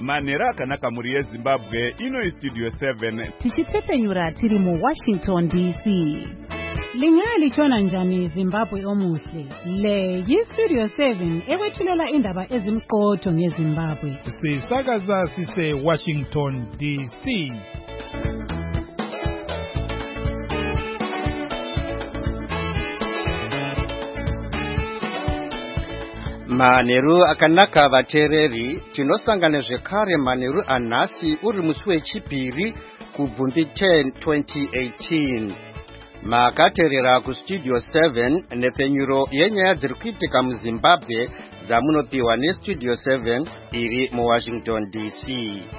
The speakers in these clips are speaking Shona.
manhero akanaka mhuri yeZimbabwe. Ino Studio 7 tichitsepenyura tiri mu Washington DC. Lingalichona njani Zimbabwe omuhle? Le yi-Studio 7 ekwethulela indaba ezimqotho ngeZimbabwe. Sisakaza sise Washington DC. Manheru akanaka vateereri, tinosangana zvekare manheru anhasi uri musi wechipiri kubvumbi 10 2018. Makateerera kuStudio 7 nepenyuro yenyaya dziri kuitika muZimbabwe dzamunopiwa neStudio 7 iri muWashington DC.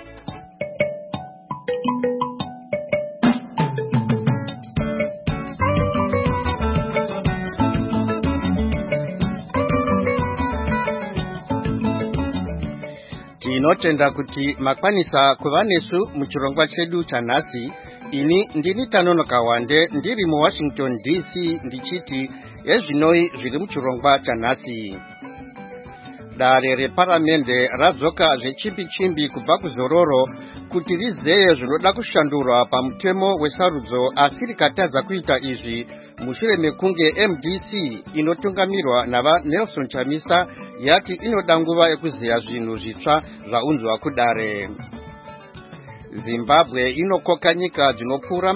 Tinotenda kuti makwanisa kuva nesu muchirongwa chedu chanhasi. Ini ndini Tanonoka Wande ndiri muWashington DC ndichiti ezvinoi zviri muchirongwa chanhasi. Dare reparamende radzoka zvechimbi-chimbi kubva kuzororo kuti rizeye zvinoda kushandurwa pamutemo wesarudzo, asi rikatadza kuita izvi mushure mekunge MDC inotungamirwa navaNelson Chamisa yati inoda nguva yekuzeya zvinhu zvitsva zvaunzwa kudare. Zimbabwe inokoka nyika dzinopfuura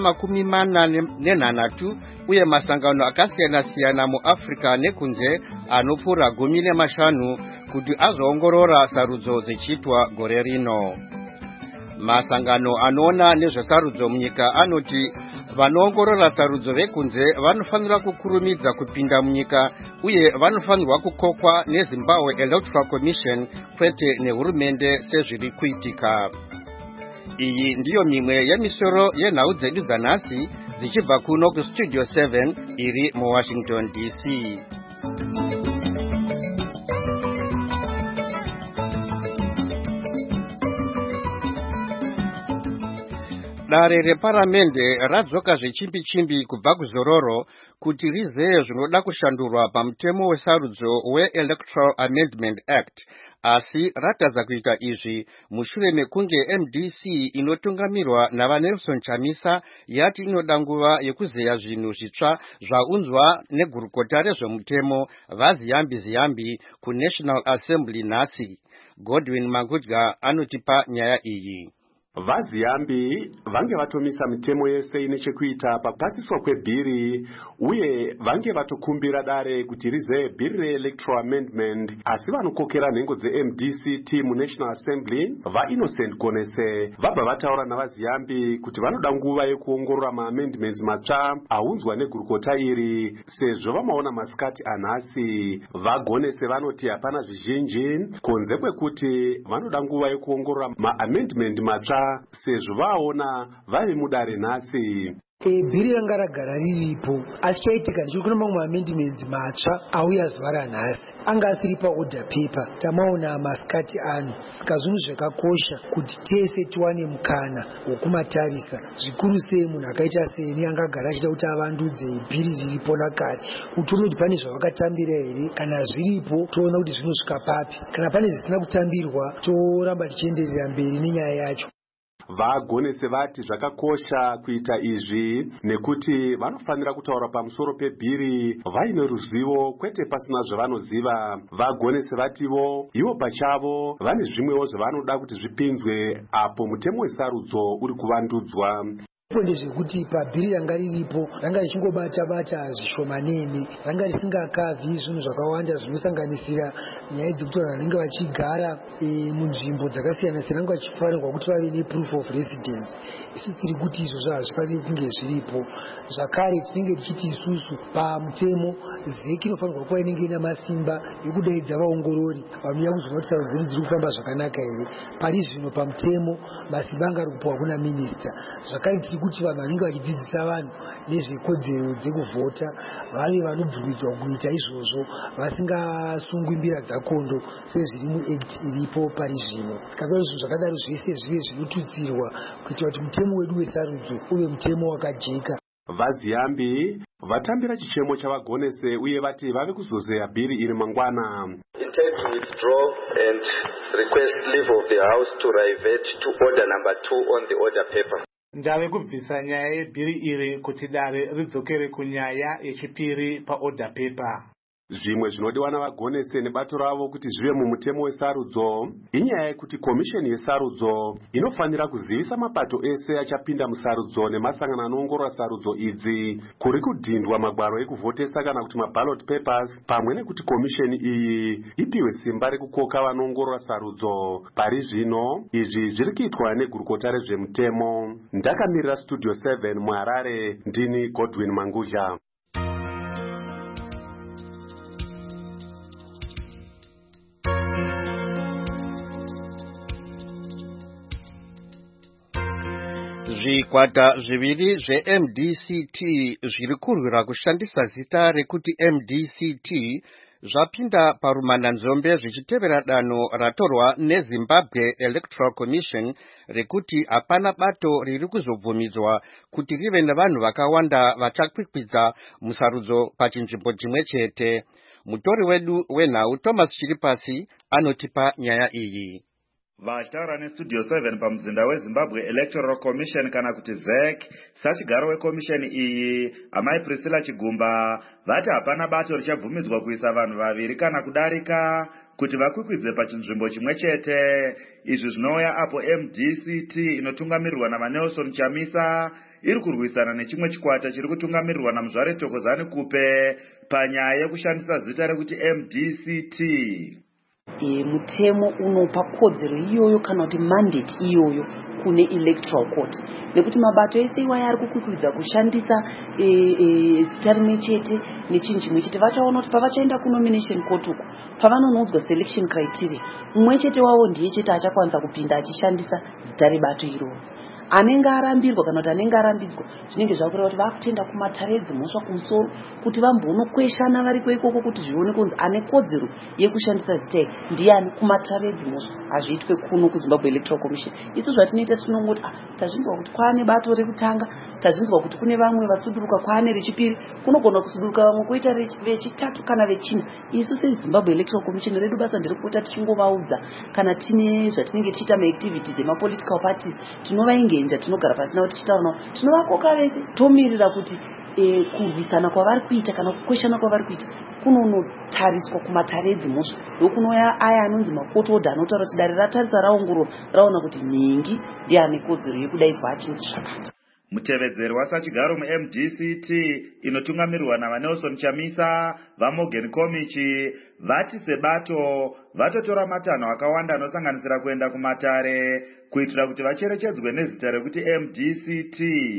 40 uye masangano akasiyana-siyana muAfrica nekunze anopfuura 15 kuti azoongorora sarudzo dzichiitwa gore rino. Masangano anoona nezvesarudzo munyika anoti vanoongorora sarudzo vekunze vanofanira kukurumidza kupinda munyika uye vanofanirwa kukokwa neZimbabwe Electoral Commission kwete nehurumende sezviri kuitika. Iyi ndiyo mimwe yemisoro yenhau dzedu dzanhasi dzichibva kuno kuStudio 7 iri muWashington DC. Dare reparamende radzoka zvechimbi-chimbi kubva kuzororo kuti rizeye zvinoda kushandurwa pamutemo wesarudzo weElectoral Amendment Act, asi ratadza kuita izvi mushure mekunge MDC inotungamirwa navaNelson Chamisa yati inoda nguva yekuzeya zvinhu zvitsva zvaunzwa negurukota rezvemutemo vaZiyambi kuNational Assembly nhasi. Godwin Mangudya anotipa nyaya iyi. VaZiyambi vange vatomisa mitemo yese ine chekuita papasiswa kwebhiri uye vange vatokumbira dare kuti rizeye bhiri reElectoral Amendment, asi vanokokera nhengo dzeMDC team National Assembly vaInnocent Gonese vabva vataura navaZiyambi kuti vanoda nguva yekuongorora maamendments matsva aunzwa negurukota iri sezvo vamaona masikati anhasi. VaGonese vanoti hapana zvizhinji kunze kwekuti vanoda nguva yekuongorora maamendment matsva sezvo vaona vari mudare nhasi. Bhiri ranga ragara riripo, asi chaitika ndechokuna mamwe maamendments matsva auya zuva ranhasi anga asiri paorder paper. Tamaona masikati ano, saka zvinhu zvakakosha kuti tese tiwane mukana wekumatarisa, zvikuru sei munhu akaita seni angagara achida kuti avandudze bhiri riripo nakare, kuti tione kuti pane zvavakatambira here, kana zviripo toona kuti zvinosvika papi, kana pane zvisina kutambirwa toramba tichienderera mberi nenyaya yacho. VaGonese vati zvakakosha kuita izvi nekuti vanofanira kutaura pamusoro pebhiri vaine ruzivo kwete pasina zvavanoziva. VaGonese vativo ivo pachavo vane zvimwewo zvavanoda kuti zvipinzwe apo mutemo wesarudzo uri kuvandudzwa. Ndezvekuti pabhiri ranga riripo ranga richingobata-bata zvishomanene, ranga risingakavhi zvinhu zvakawanda zvinosanganisira nyaya dzekuti vanhu vanenge vachigara munzvimbo dzakasiyana-siyana vange vachifanirwa kuti vave neproof of residence. Isu tiri kuti izvozvo hazvifaniri kunge zviripo. Zvakare tinenge tichiti isusu pamutemo ZEC inofanirwa kuva inenge ina masimba ekudaidza vaongorori vanouya kuzoona kuti sarudzo dzedu dziri kufamba zvakanaka here. Pari zvino pamutemo masimba anga ari kupiwa kuna minista. Zvakare tiri kuti vanhu vanenge vachidzidzisa vanhu nezvekodzero dzekuvhota vave vanobvumidzwa kuita izvozvo vasingasungwi mbira dzakondo sezviri muAct iripo pari zvino. Saka zvinhu zvakadaro zvese zvive zvinotutsirwa kuitira kuti mutemo wedu wesarudzo uve mutemo wakajeka. Vaziyambi vatambira chichemo chavagonese uye vati vave kuzozeya bhiri iri mangwana. Intend to withdraw and request leave of the House to revert to order number 2 on the order paper. Ndave kubvisa nyaya yebhiri iri kuti dare ridzokere kunyaya yechipiri paorder paper. Zvimwe zvinodiwa navagonese nebato ravo kuti zvive mumutemo wesarudzo inyaya yekuti komisheni yesarudzo inofanira kuzivisa mapato ese achapinda musarudzo nemasangano anoongorora sarudzo idzi kuri kudhindwa magwaro ekuvhotesa kana kuti maballot papers, pamwe nekuti komisheni iyi ipiwe simba rekukoka vanoongorora sarudzo. Pari zvino izvi zviri kuitwa negurukota rezvemutemo. Ndakamirira Studio 7 muHarare, ndini Godwin Manguzha. Zvikwata zviviri zveMDCT zviri kurwira kushandisa zita rekuti MDCT zvapinda parumananzombe zvichitevera danho ratorwa neZimbabwe Electoral Commission rekuti hapana bato riri kuzobvumidzwa kuti rive nevanhu vakawanda vachakwikwidza musarudzo pachinzvimbo chimwe chete. Mutori wedu wenhau Thomas Chiripasi anotipa nyaya iyi. Vachitaura neStudio 7 pamuzinda weZimbabwe Electoral Commission kana kuti ZEC, sachigaro wekomisheni iyi amai Priscilla Chigumba vati hapana bato richabvumidzwa kuisa vanhu vaviri kana kudarika kuti vakwikwidze pachinzvimbo chimwe chete. Izvi zvinouya apo MDCT inotungamirirwa naVanelson Chamisa iri kurwisana nechimwe chikwata chiri kutungamirirwa naMuzvare Thokozani Kupe panyaya yekushandisa zita rekuti MDCT. Mutemo unopa kodzero iyoyo kana kuti mandate iyoyo kune electoral court, nekuti mabato ese iwaya ari kukwikwidza kushandisa zita rimwe chete nechinhu chimwe chete vachaona kuti pavachaenda kunomination court uko pavanonoudzwa selection criteria umwe chete wavo ndiye chete achakwanisa kupinda achishandisa zita rebato iroro. Anenge arambirwa kana kuti anenge arambidzwa zvinenge zvakureva kuti vakutenda kumatare edzimhosva kumusoro kuti vambonokweshana vari ikoko kuti zvione kunzi ane kodzero yekushandisa zita ndiani kumatare edzimhosva. Hazviitwe kuno kuZimbabwe Electoral Commission. Isu zvatinoita tinongoti tazvinzwa kuti kwaane bato rekutanga, tazvinzwa kuti kune vamwe vasuduruka, kwaane rechipiri, kunogona kusuduruka vamwe kuita vechitatu kana vechina. Isu seZimbabwe Electoral Commission redu basa nderekuita tichingovaudza kana tine zvatinenge tichiita maactivities emapolitical parties tinovaengenja, tinogara pasina kuti tichitaura tinovakoka vese tomirira kuti kurwisana kwavari kuita kana kukweshana kwavari kuita kunonotariswa kumatare edzimhosva ndokunouya aya anonzi makoti odha anotaura kuti dare ratarisa raongorora raona kuti nhingi ndiane kodzero yekudaidzwa achinzi zvakati. Mutevedzeri wasachigaro muMDCT inotungamirirwa naVanelson Chamisa vaMorgan Komichi vati sebato vatotora matanho akawanda anosanganisira kuenda kumatare kuitira kuti vacherechedzwe nezita rekuti MDCT.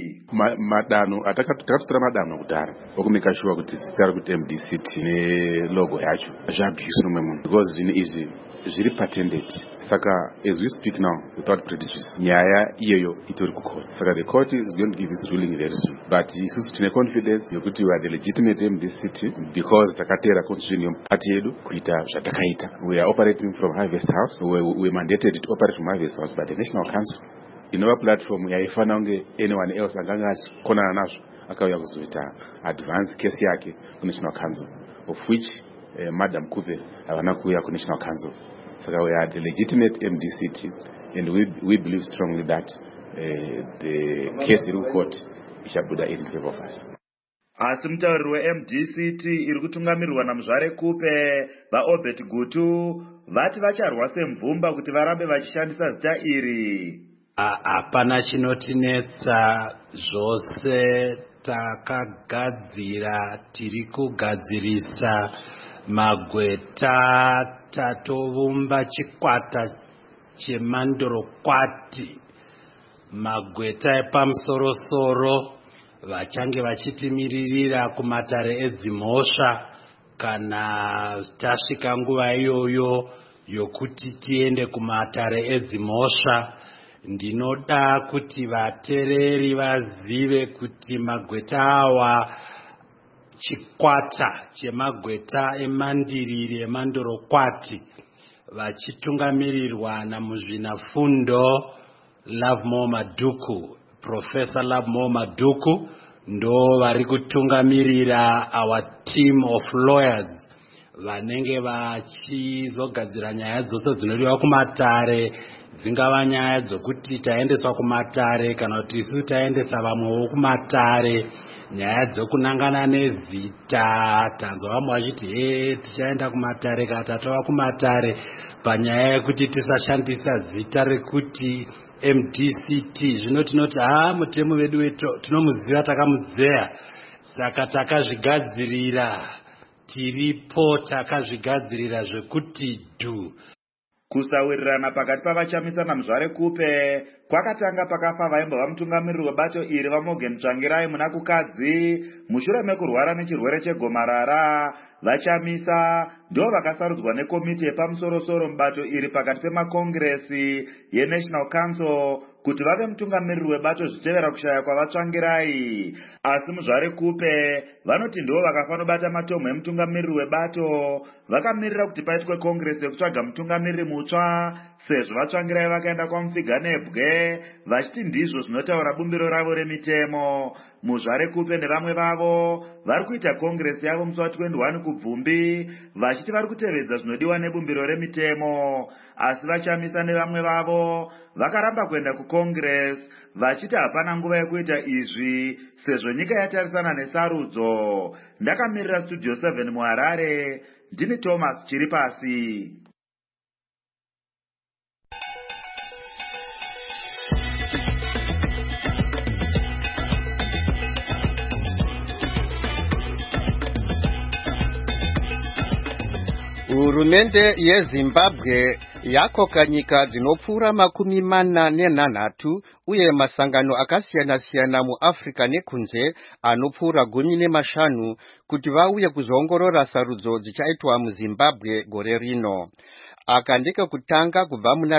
Madanho takatotora madanho kudhara okumeka sure kuti zita rekuti MDCT nelogo yacho zvabvisa nomwe munhu because zvine izvi zviri patented. Saka as we speak now without prejudice nyaya iyoyo itori kucourt. Saka the court is going to give its ruling very soon. But isusu tine confidence yokuti we are the legitimate MDCT because takatera constitution yeparty yedu kuita zvatakaita. We are operating from Harvest House. We mandated to operate from Harvest House by the National Council. Inova platform yaifana unge anyone else anganga achikonana nazvo akauya kuzoita advance case yake kuNational Council of which Madam Kupe havana kuuya kuNational Council. So we are the legitimate MDCT and we believe strongly that the case in court shall be in favor of us. Asi mutauriri weMDCT iri kutungamirirwa naMuzvare Kupe vaObert Gutu vati vacharwa semvumba kuti varambe vachishandisa zita iri. Hapana chinotinetsa, zvose takagadzira, tiri kugadzirisa magweta, tatovumba chikwata chemandorokwati, magweta epamusoro-soro vachange vachitimiririra kumatare edzimhosva kana tasvika nguva iyoyo yokuti tiende kumatare edzimhosva. Ndinoda kuti vatereri vazive kuti magweta awa chikwata chemagweta emandiriri emandorokwati vachitungamirirwa namuzvinafundo Lovemore Maduku, Professor Lovemore Maduku ndo vari kutungamirira our team of lawyers vanenge vachizogadzira nyaya dzose dzinodiwa kumatare, dzingava nyaya dzokuti taendeswa kumatare kana kuti isu taendesa vamwewo kumatare, nyaya dzokunangana nezita, tanzwa vamwe vachiti tichaenda kumatare kana tatova kumatare panyaya yekuti tisashandisa zita rekuti MDCT. Zvino tinoti mutemo wedu tinomuziva, takamudzeya, saka takazvigadzirira, tiripo takazvigadzirira zvekuti du. Kusawirirana pakati pavachamisana muzvare kupe kwakatanga pakafa vaimbova mutungamiriri webato iri vaMorgan Tsvangirai muna kukadzi mushure mekurwara nechirwere chegomarara. Vachamisa ndo vakasarudzwa nekomiti yepamusoro-soro mubato iri pakati pemakongiresi yeNational Council kuti vave mutungamiriri webato zvichevera kushaya kwavaTsvangirai. Asi muzvare kupe vanoti ndo vakafanobata matomho emutungamiriri webato, vakamirira kuti paitwe kongiresi yekutsvaga mutungamiriri mutsva, sezvo vaTsvangirai vakaenda kwaMufika Nebwe vachiti ndizvo zvinotaura bumbiro ravo remitemo. Muzvare kupe nevamwe vavo vari kuita kongiresi yavo musi wa21 kuBvumbi vachiti vari kutevedza zvinodiwa nebumbiro remitemo. Asi vachamisa nevamwe vavo vakaramba kuenda kukongiresi vachiti hapana nguva yekuita izvi sezvo nyika yatarisana nesarudzo. Ndakamirira Studio 7 muHarare, ndini Thomas Chiripasi. Hurumende yeZimbabwe yakoka nyika dzinopfuura 43 uye masangano akasiyana-siyana muAfrica nekunze anopfuura 15 kuti vauye kuzoongorora sarudzo dzichaitwa muZimbabwe gore rino. Aka ndiko kutanga kubva muna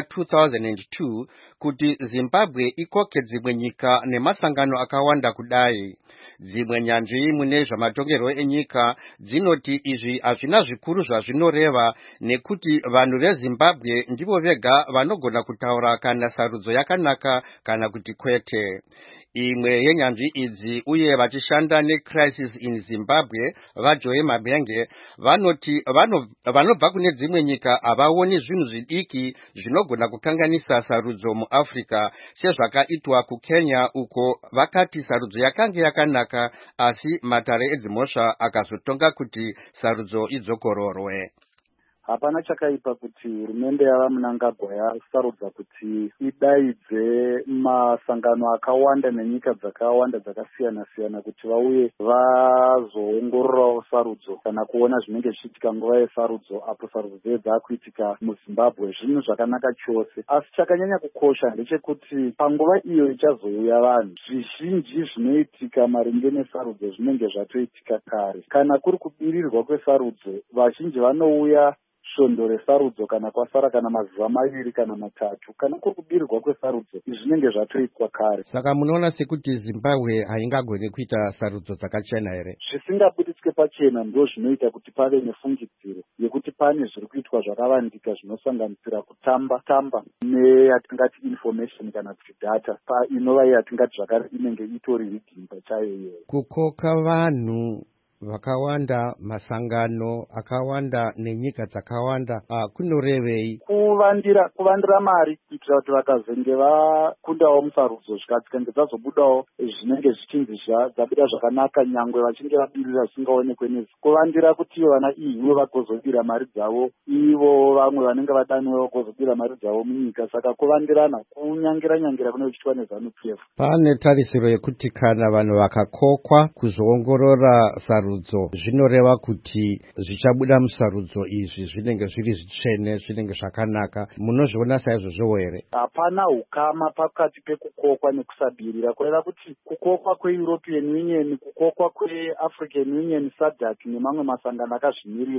2002 kuti Zimbabwe ikoke dzimwe nyika nemasangano akawanda kudai. Dzimwe nyanzvi mune zvamatongerwo enyika dzinoti izvi hazvina zvikuru zvazvinoreva nekuti vanhu veZimbabwe ndivo vega vanogona kutaura kana sarudzo yakanaka kana kuti kwete. Imwe yenyanzvi idzi uye vachishanda neCrisis in Zimbabwe vaJoe Mabenge vanoti vanobva kune dzimwe nyika havaoni zvinhu zvidiki zvinogona kukanganisa sarudzo muAfrica sezvakaitwa kuKenya uko vakati sarudzo yakange yakanaka asi matare edzimhosva akazotonga kuti sarudzo idzokororwe. Hapana chakaipa kuti hurumende yavaMnangagwa yasarudza kuti idaidze masangano akawanda nenyika dzakawanda dzakasiyana-siyana kuti vauye vazoongororawo sarudzo kana kuona zvinenge zvichiitika nguva yesarudzo apo sarudzo dzinenge dzakuitika muZimbabwe. Zvinhu zvakanaka chose, asi chakanyanya kukosha ndechekuti panguva iyo ichazouya vanhu zvizhinji zvinoitika maringe nesarudzo zvinenge zvatoitika kare. Kana kuri kubirirwa kwesarudzo, vazhinji vanouya svondo resarudzo kana kwasara kana mazuva 2 kana 3 kana kuri kubirirwa kwesarudzo izvi zvinenge zvatoitwa kare. Saka munoona sekuti Zimbabwe haingagoni kuita sarudzo dzakachena here? Zvisingabuditswe pachena ndo zvinoita kuti pave nefungidziro yekuti pane zviri kuitwa zvakavandika zvinosanganisira kutamba neyatingati information kana kuti data inova yatingati zvakare inenge itori rigging pachayo iyoyo. Kukoka vanhu vakawanda, masangano akawanda nenyika dzakawanda kunorevei? Kuvandira mari kuitira kuti vakazenge vakundawo musarudzo zvikatsika ndedzazobudawo zvinenge zvichinzi dzabuda zvakanaka nyangwe vachinge vabirira zvisingaonekwe nezi. Kuvandira kuti vana ivo vagozobira mari dzavo, ivo vamwe vanenge vadaniwe vagozobira mari dzavo munyika. Saka kuvandirana kunyangira kune kuchiitwa neZANU-PF. Pane tarisiro yekuti kana vanhu vakakokwa kuzoongorora sarudzo zvinoreva kuti zvichabuda musarudzo izvi zvinenge zviri zvitsvene, zvinenge zvakanaka. Munozviona saizvozvo here? Hapana ukama pakati pekukokwa nekusabirira, kureva kuti kukokwa kweEuropean Union, kukokwa kweAfrican Union, SADC nemamwe masangano akazvimirira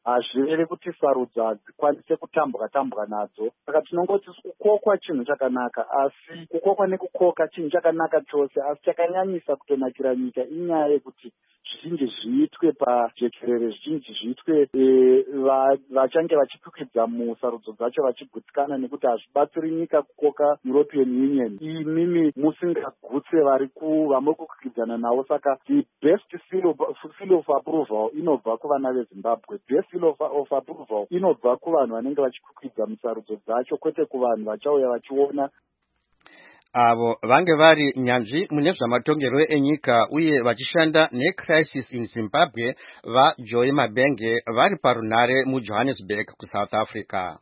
hazvirere kuti sarudza dzikwanise kutambwa nadzo. Saka tinongoti kukokwa chinhu chakanaka, asi kukokwa nekukoka chinhu chakanaka chose, asi chakanyanyisa kutonakira nyika inyaya yekuti zvizhinji zviitwe pajekerere, zvizhinji zviitwe vachange vachikwikidza musarudzo dzacho vachigutsikana, nekuti hazvibatsiri nyika kukoka European Union imimi musingagutse vamuri kukwikidzana navo. Saka the best seal of approval inobva kuvana veZimbabwe, best seal of approval inobva kuvanhu vanenge vachikwikidza musarudzo dzacho, kwete kuvanhu vachauya vachiona. Avo vange vari nyanzvi mune zvamatongero enyika uye vachishanda neCrisis in Zimbabwe vaJoy Mabenge vari parunare muJohannesburg kuSouth Africa.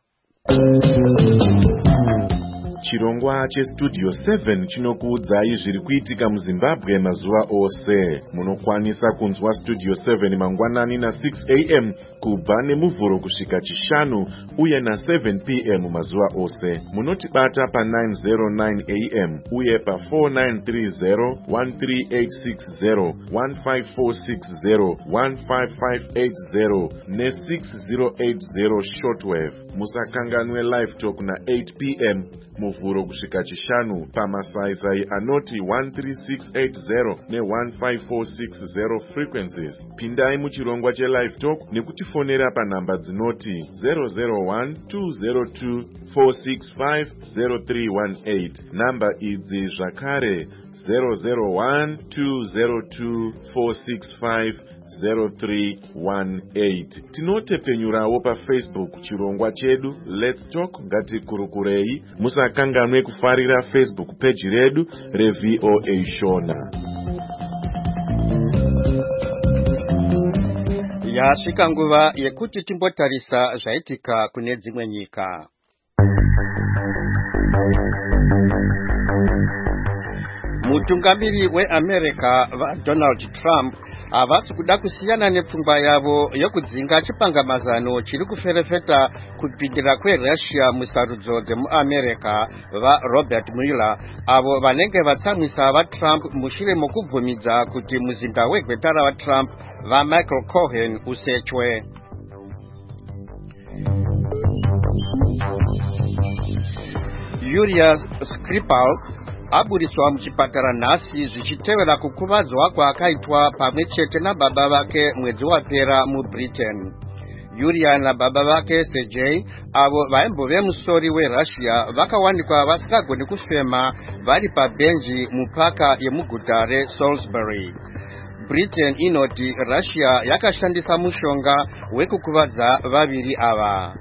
Chirongwa cheStudio 7 chinokuudzai zviri kuitika muZimbabwe mazuva ose. Munokwanisa kunzwa Studio 7 mangwanani na6 am kubva nemuvhuro kusvika chishanu uye na7 pm mazuva ose. Munotibata pa909 am uye pa4930 13860 15460 15580 ne6080 shortwave. Musakanganwe live talk na8 pm muvhuro kusvika chishanu pamasaisai anoti 13680 ne15460 frequencies. Pindai muchirongwa chelive talk nekutifonera panhamba dzinoti 001-202-465-0318. Namba idzi zvakare 001-202-465-0318. Tinotepenyurawo paFacebook chirongwa chedu Let's Talk Ngatikurukurei. Musakanganwe kufarira Facebook page redu reVOA Shona. Yasvika nguva yekuti timbotarisa zvaitika kune dzimwe nyika. Mutungamiri weAmerica Donald Trump havasi kuda kusiyana nepfungwa yavo yokudzinga chipangamazano chiri kuferefeta kupindira kweRussia musarudzo dzemuAmerica vaRobert Mueller avo vanenge vatsamwisa vaTrump mushure mokubvumidza kuti muzinda wegwetara vaTrump vaMichael Cohen usechwe. Julius Skripal aburiswa muchipatara nhasi zvichitevera kukuvadzwa kwaakaitwa pamwe chete nababa vake mwedzi wapera muBritain. Yulia nababa vake Sergei avo vaimbove musori weRussia vakawanikwa vasingagoni kufema vari pabhenji mupaka yemuguta reSalisbury. Britain inoti Russia yakashandisa mushonga wekukuvadza vaviri ava.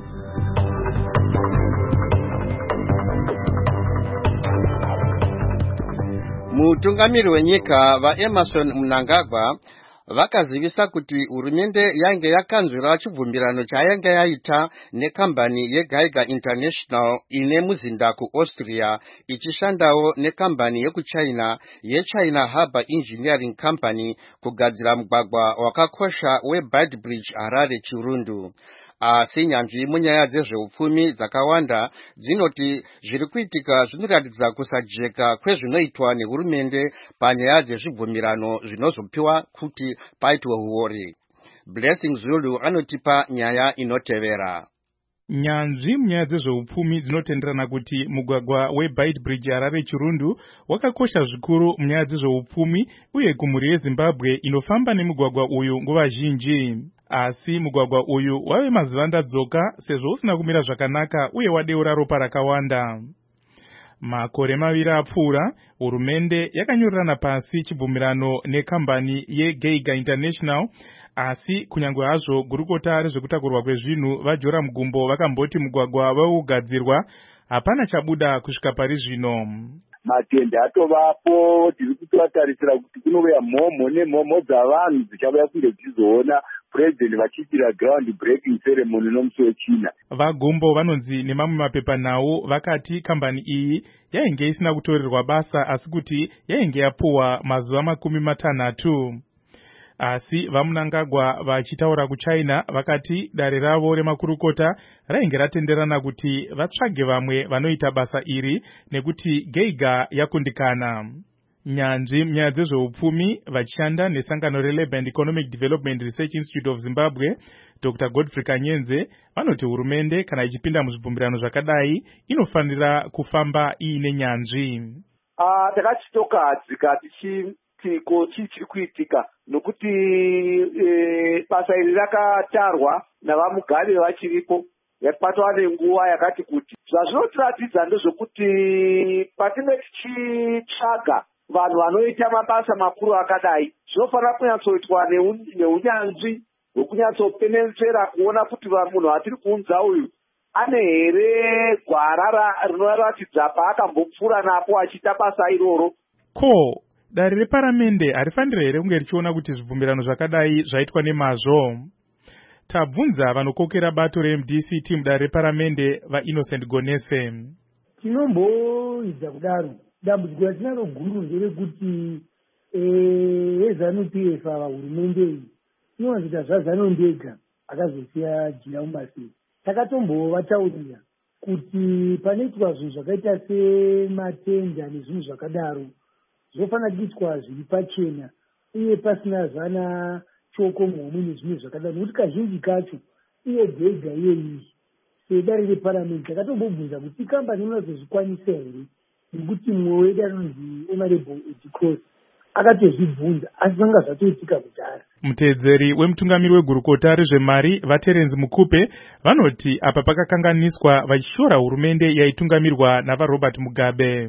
Mutungamiri wenyika vaEmerson Mnangagwa vakazivisa kuti hurumende yange yakanzwira chibvumirano chayange yaita nekambani yeGeiger International ine muzinda kuAustria ichishandawo nekambani yekuChina yeChina Harbour Engineering Company kugadzira mugwagwa wakakosha weBeitbridge Harare Chirundu. Asi nyanzvi munyaya dzezveupfumi dzakawanda dzinoti zviri kuitika zvinoratidza kusajeka kwezvinoitwa nehurumende panyaya dzezvibvumirano zvinozopiwa kuti paitwe huori. Blessing Zulu anotipa nyaya inotevera. Nyanzvi munyaya dzezveupfumi dzinotenderana kuti mugwagwa weBeitbridge Harare Chirundu wakakosha zvikuru munyaya dzezveupfumi uye kumhuri yeZimbabwe inofamba nemugwagwa uyu nguva zhinji. Asi mugwagwa uyu wave mazivandadzoka sezvo usina kumira zvakanaka uye wadeura ropa rakawanda. Makore maviri apfuura, hurumende yakanyorerana pasi chibvumirano nekambani yeGeiger International, asi kunyangwe hazvo gurukota rezvekutakurwa kwezvinhu vaJoram Gumbo vakamboti mugwagwa waugadzirwa hapana chabuda kusvika pari zvino. Matende atovapo, tiri kutotarisira kuti kunouya mhomho nemhomho dzavanhu dzichavaya kunge dzizoona president vachiitira ground breaking ceremony nomusi weChina. VaGumbo vanonzi nemamwe mapepanhau vakati kambani iyi yainge isina kutorerwa basa asi kuti yainge yapuwa mazuva 60. Asi vaMnangagwa vachitaura kuChina vakati dare ravo remakurukota rainge ratenderana kuti vatsvage vamwe vanoita basa iri nekuti Geiger yakundikana. nyanzvi munyaya dzezveupfumi vachishanda nesangano reLabour and Economic Development Research Institute of Zimbabwe, Dr. Godfrey Kanyenze, vanoti hurumende kana ichipinda muzvibvumirano zvakadai inofanira kufamba iine nyanzvi. Takachitokadzika tichiti ko chii chiri kuitika nokuti basa iri rakatarwa navamugabe vachiripo patova nenguva yakati kuti zvazvinotiratidza ndezvekuti patinenge tichitsvaga vanhu vanoita mabasa makuru akadai zvinofanira kunyatsoitwa neunyanzvi hwekunyatsopenesera kuona kuti munhu atiri kuunza uyu ane here gwara rinoratidza paakambopfuura napo achiita basa iroro. Ko dare reparamende harifanira here kunge richiona kuti zvibvumirano zvakadai zvaitwa nemazvo? Tabvunza vanokokera bato reMDCT mudare reparamende vaInnocent Gonese. Tinomboidza kudaro dambudziko ratinaro guru nderekuti eZANU-PF ava hurumende iyi inowanzoita zvaZANU ndega akazosiya jira mumasei. Takatombovataurira kuti panoitwa zvinhu zvakaita sematenda nezvinhu zvakadaro zvofanira kuitwa zviri pachena uye pasina zvana choko muhomwe nezvimwe zvakadaro nokuti kazhinji kacho iye dhega iyeyi sedare reparamende takatombobvunza kuti ikambani inozozvikwanisa here nekuti mumwe wedu anonzi Honorable Eddie Cross akatozvibvunza asi zvanga zvatoitika kudhara. Muteedzeri wemutungamiri wegurukota rezvemari vaTerence Mukupe vanoti apa pakakanganiswa vachishora hurumende yaitungamirwa navaRobert Mugabe.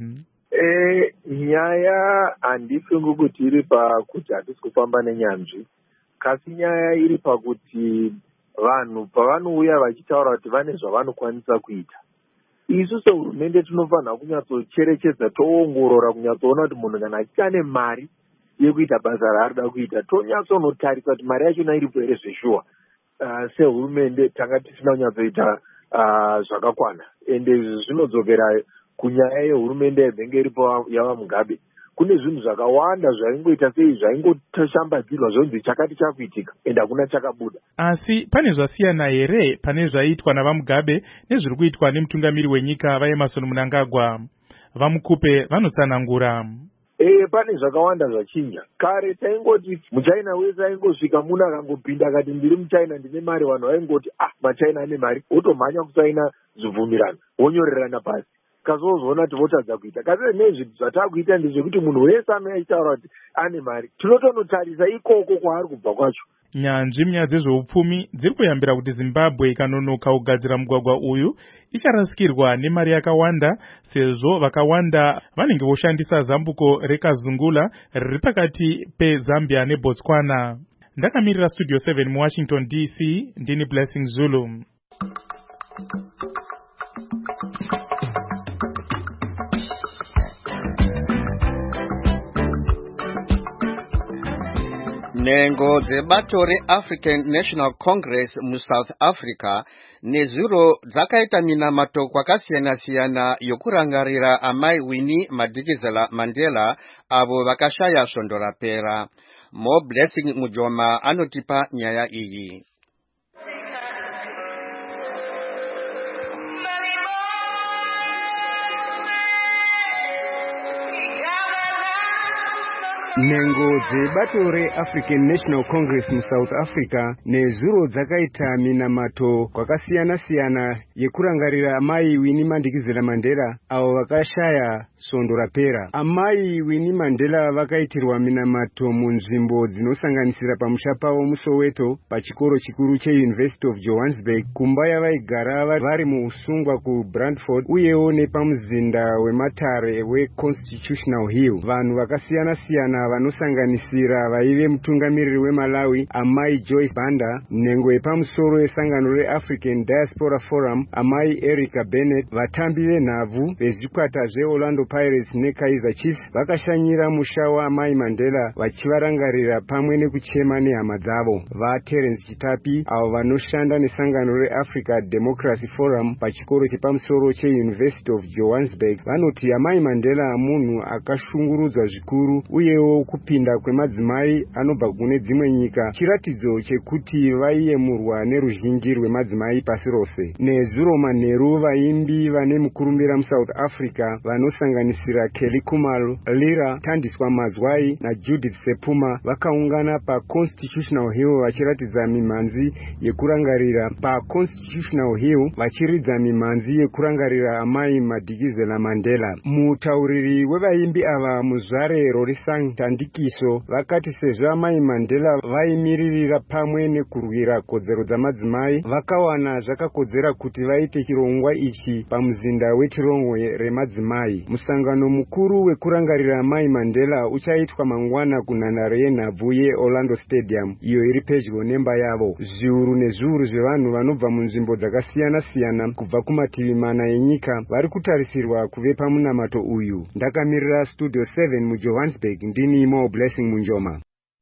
Nyaya handifungi kuti iri pakuti hatisi kufamba nenyanzvi, kasi nyaya iri pakuti vanhu pavanouya vachitaura kuti vane zvavanokwanisa kuita. Isu sehurumende tinofanira kunyatsocherechedza toongorora kunyatsoona kuti munhu kana achiti ane mari yekuita basa raarida kuita tonyatsonotarisa kuti mari yachona iripo here zveshuwa. Sehurumende tanga tisina kunyatsoita zvakakwana ende izvi zvinodzokera kunyaya yehurumende yebhenge iripo yavaMugabe. Kune zvinhu zvakawanda zvaingoita sei zvaingoshambadzirwa zvonzi chakati chakuitika ende hakuna chakabuda. Asi pane zvasiyana here pane zvaiitwa navaMugabe nezviri kuitwa nemutungamiri wenyika vaEmmerson Mnangagwa? Vamukupe vanotsanangura. Pane zvakawanda zvachinja. Kare taingoti muChina wese aingosvika muno akangopinda akati ndiri muChina ndine mari, vanhu vaingoti maChina ane mari, wotomhanya kusaina zvibvumirano wonyorerana pasi. Kazozoona kuti votadza kuita. Kasi nezvi zvatakuita ndezvekuti munhu wese anoitaura kuti ane mari tinotonotarisa ikoko kwaari kubva kwacho. Nyanzvi munyaya dzezveupfumi dziri kuyambira kuti Zimbabwe ikanonoka kugadzira mugwagwa uyu icharasikirwa nemari yakawanda sezvo vakawanda vanenge voshandisa zambuko reKazungula riri pakati peZambia neBotswana. Ndakamirira Studio 7 muWashington DC, ndini Blessing Zulu. Nengo dzebato reAfrican National Congress muSouth Africa nezuro dzakaita minamato kwakasiyana-siyana yokurangarira amai Winnie Madikizela Mandela avo vakashaya svondo rapera. Mo Blessing Mujoma anotipa nyaya iyi. Nengo dzebato reAfrican National Congress muSouth Africa nezuro dzakaita minamato kwakasiyana-siyana yekurangarira amai Winnie Madikizela Mandela avo vakashaya svondo rapera. Amai Winnie Mandela vakaitirwa minamato munzvimbo dzinosanganisira pamusha pavo muSoweto, pachikoro chikuru cheUniversity of Johannesburg, kumba yavaigara vari muusungwa kuBrandford, uyewo nepamuzinda wematare weConstitutional Hill. Vanhu vakasiyana-siyana vanosanganisira vaive mutungamiriri weMalawi amai Joyce Banda, nhengo yepamusoro yesangano reAfrican Diaspora Forum amai Erica Bennett, vatambi venhabvu vezvikwata zveOrlando Pirates neKaizer Chiefs vakashanyira musha waamai Mandela vachivarangarira pamwe nekuchema nehama dzavo. VaTerence Chitapi avo vanoshanda nesangano reAfrica Democracy Forum pachikoro chepamusoro cheUniversity of Johannesburg vanoti amai Mandela munhu akashungurudza zvikuru uyewo uyewo kupinda kwemadzimai anobva kune dzimwe nyika chiratidzo chekuti vaiyemurwa neruzhinji rwemadzimai pasi rose. Nezuro manheru vaimbi vane mukurumbira muSouth Africa vanosanganisira Kelly Khumalo, Lira Thandiswa Mazwai naJudith Sepuma vakaungana paConstitutional Hill vachiratidza mimhanzi yekurangarira paConstitutional Hill vachiridza mimhanzi yekurangarira amai Madikizela Mandela. Mutauriri wevaimbi ava Muzvare Rorisang Tandikiso vakati sezvo amai Mandela vaimiririra pamwe nekurwira kodzero dzamadzimai vakawana zvakakodzera kuti vaite chirongwa ichi pamuzinda wechirongo remadzimai. Musangano mukuru wekurangarira amai Mandela uchaitwa mangwana kunhandare yenhabvu yeOrlando Stadium iyo iri pedyo nemba yavo. Zviuru nezviuru zvevanhu vanobva munzvimbo dzakasiyana siyana kubva kumativi mana enyika vari kutarisirwa kuve pamunamato uyu. Ndakamirira Studio 7 muJohannesburg ndini Mo Blessing Munjoma.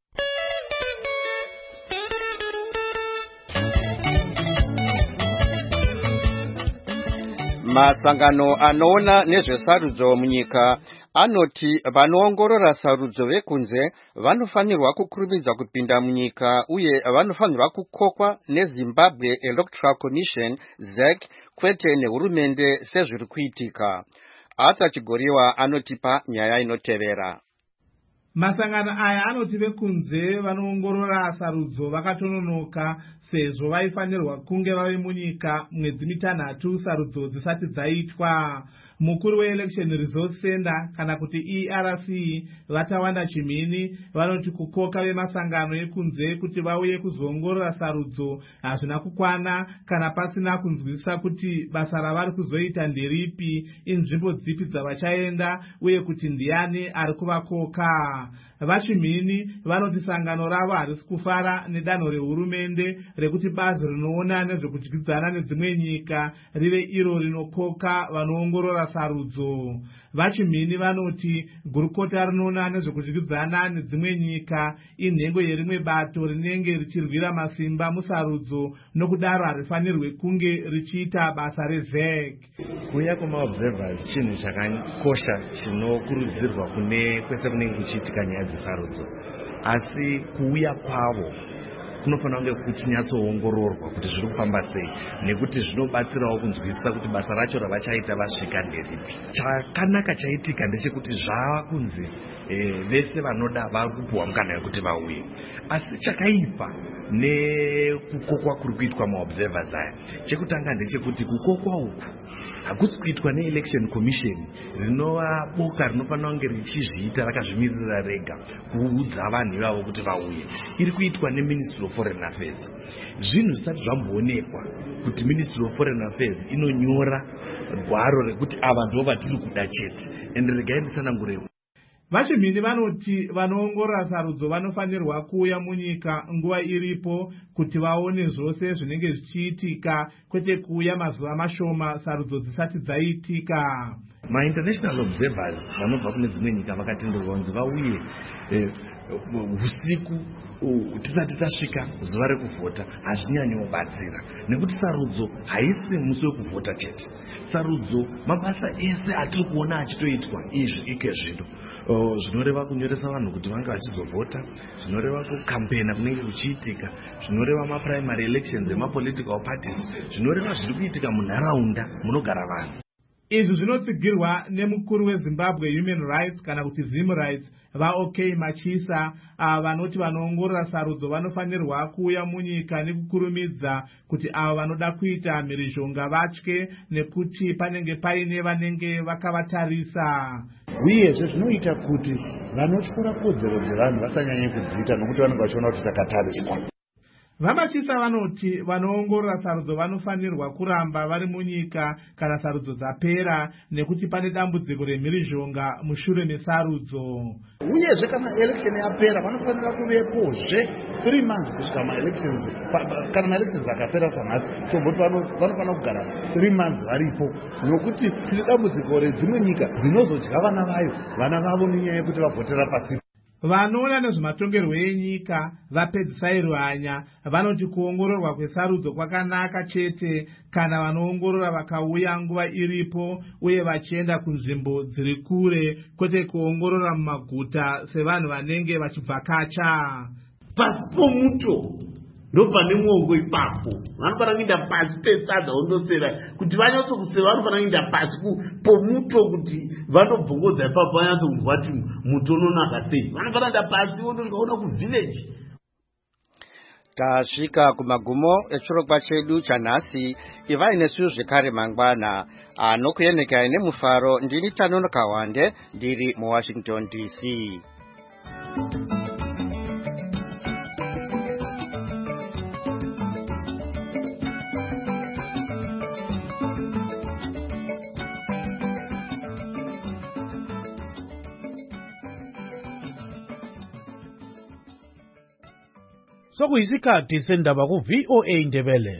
Masangano anoona nezvesarudzo munyika anoti vanoongorora sarudzo vekunze vanofanirwa kukurumidza kupinda munyika uye vanofanirwa kukokwa neZimbabwe Electoral Commission ZEC kwete nehurumende sezviri kuitika. Arthur Chigoriwa anotipa nyaya inotevera. Masangano aya anoti vekunze vanoongorora sarudzo vakatononoka sezvo vaifanirwa kunge vave munyika mwedzi mitanhatu sarudzo dzisati dzaitwa. Mukuru weElection Resource Center kana kuti ERC Vatawanda Chimini vanoti kukoka vemasangano ekunze kuti vauye kuzoongorora sarudzo hazvina kukwana kana pasina kunzwisisa kuti basa ravari kuzoita nderipi, inzvimbo dzipi dzavachaenda uye kuti ndiani ari kuvakoka. Vachimini vanoti sangano ravo harisi kufara nedanho rehurumende rekuti bazi rinoona nezvekudyidzana nedzimwe nyika rive iro rinokoka vanoongorora sarudzo. Vachimini vanoti gurukota rinoona nezvekudyidzana nedzimwe nyika inhengo yerimwe bato rinenge richirwira masimba musarudzo, nokudaro harifanirwe kunge richiita basa reZEC. Kuuya kwemaobservers chinhu chakakosha chinokurudzirwa kwese kunenge kuchiitika nyaya dzesarudzo, asi kuuya kwavo kunofanira kunge kuchinyatsoongororwa kuti zviri kufamba sei, nekuti zvinobatsirawo kunzwisisa kuti basa racho ravachaita vasvika nderipi. Chakanaka chaitika ndechekuti zvava kunzi vese vanoda vari kupuwa mukana wekuti vauye, asi chakaipa nekukokwa kuri kuitwa maobservers aya chekutanga ndechekuti kukokwa uku hakusi kuitwa neElection Commission rinova boka rinofanira kunge richizviita rakazvimirira rega kuudza vanhu ivavo kuti vauye. Iri kuitwa neMinistry of Foreign Affairs. Zvinhu zvisati zvamboonekwa kuti Ministry of Foreign Affairs inonyora gwaro rekuti ava ndo vatiri kuda chete, ende regai nditsanangurewo. Vachimini vanoti vanoongorora sarudzo vanofanirwa kuuya munyika nguva iripo kuti vaone zvose zvinenge zvichiitika, kwete kuuya mazuva mashoma sarudzo dzisati dzaitika. Ma-international observers vanobva kune dzimwe nyika vakatenderwa kunzi vauye usiku tisati tasvika zuva rekuvhota. Hazvinyanyobatsira nekuti sarudzo haisi musi wekuvhota chete. Sarudzo mabasa ese atiri kuona achitoitwa ike zvino, zvinoreva kunyoresa vanhu kuti vange vachizovhota, zvinoreva kukampena kunenge kuchiitika, zvinoreva maprimary elections emapolitical parties, zvinoreva zviri kuitika munharaunda munogara vanhu. Izvi zvinotsigirwa nemukuru weZimbabwe Human Rights kana kuti Zim Rights vaOK Machisa vanoti vanoongorora sarudzo vanofanirwa kuuya munyika nekukurumidza kuti avo vanoda kuita mhirizhonga vatye, nekuti panenge paine vanenge vakavatarisa. Uyezve zvinoita kuti vanotyora kodzero dzevanhu vasanyanye kudziita nokuti vanenge vachiona kuti takatariswa. Vamachisa vanoti vanoongorora sarudzo vanofanirwa kuramba vari munyika kana sarudzo dzapera, nekuti pane dambudziko remhirizhonga mushure mesarudzo. Uyezve kana election yapera vanofanira kuvepozve 3 months kusvika maelections. Kana maelections akapera sanhatu tomboti vanofanira kugara 3 months varipo, nokuti tiri dambudziko redzimwe nyika dzinozodya vana vayo, vana vavo nenyaya yekuti vavhotera pasi. vanoona nezvematongerwo enyika vapedzisai rwanya vanoti kuongororwa kwesarudzo kwakanaka chete kana vanoongorora vakauya nguva iripo uye vachienda kunzvimbo dziri kure, kwete kuongorora mumaguta sevanhu vanenge vachivhakacha. Pasi pomuto ndopane mwongo ipapo vanofana kuenda pasi pesadza ondosera kuti vanyatsokuseva vanofana kuenda pasi pomuto kuti vanobvongodza ipapo vanyatsonzwa kuti muto unonaka sei. Vanofana kuenda pasi vondosvikaona kuvhileji. Tasvika kumagumo echirongwa chedu chanhasi. Ivai nesu zvekare mangwana anokuyenekai nemufaro. Ndini Tanono Kawande ndiri muWashington DC. Sokuyisikhathi sendaba ku VOA Ndebele.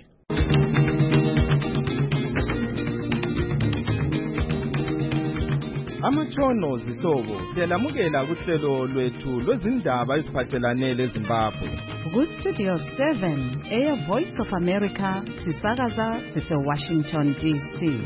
Amatshono zihlobo siyalamukela kuhlelo lwethu lwezindaba eziphathelane leZimbabwe. Ku-Studio 7 Air Voice of America sisakaza sise-Washington DC.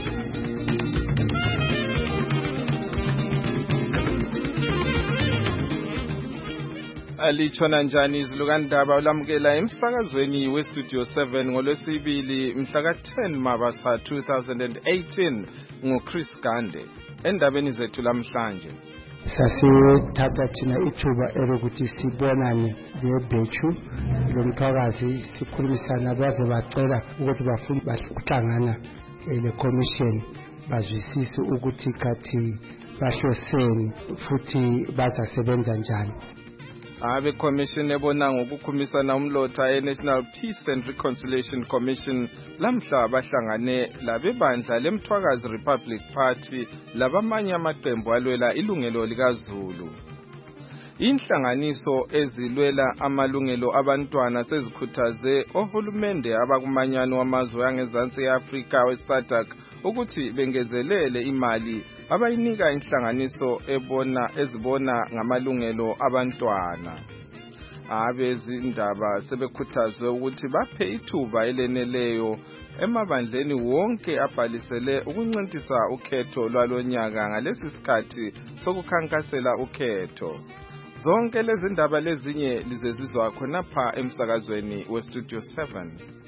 Alitshona njani izilukandaba ulamukela emsakazweni weStudio 7 ngolwesibili mhla ka-10 Mabasa 2018 nguChris Gande. Endabeni zethu lamhlanje sasithatha thina ithuba elokuthi sibonane leBhechu lomthwakazi sikhulumisana baze bacela ukuthi bafune bahlangana le-commission bazwisise ukuthi kathi bahloseni futhi bazasebenza njani. Abe commission ebona ngokukhumisana umlotha eNational Peace and Reconciliation Commission lamhla bahlangane labebandla leMthwakazi Republic Party labamanye amaqembu alwela ilungelo likaZulu. Inhlanganiso ezilwela amalungelo abantwana sezikhuthaze ohulumende abakumanyano wamazwe angezansi eAfrika weSADC ukuthi bengezelele imali abayinika inhlanganiso ezibona ngamalungelo abantwana. Abezindaba sebekhuthazwe ukuthi baphe ithuba eleneleyo emabandleni wonke abhalisele ukuncintisa ukhetho lwalonyaka ngalesi sikhathi sokukhankasela ukhetho. Zonke lezi ndaba lezinye lizezizwa khonapha emsakazweni weStudio 7.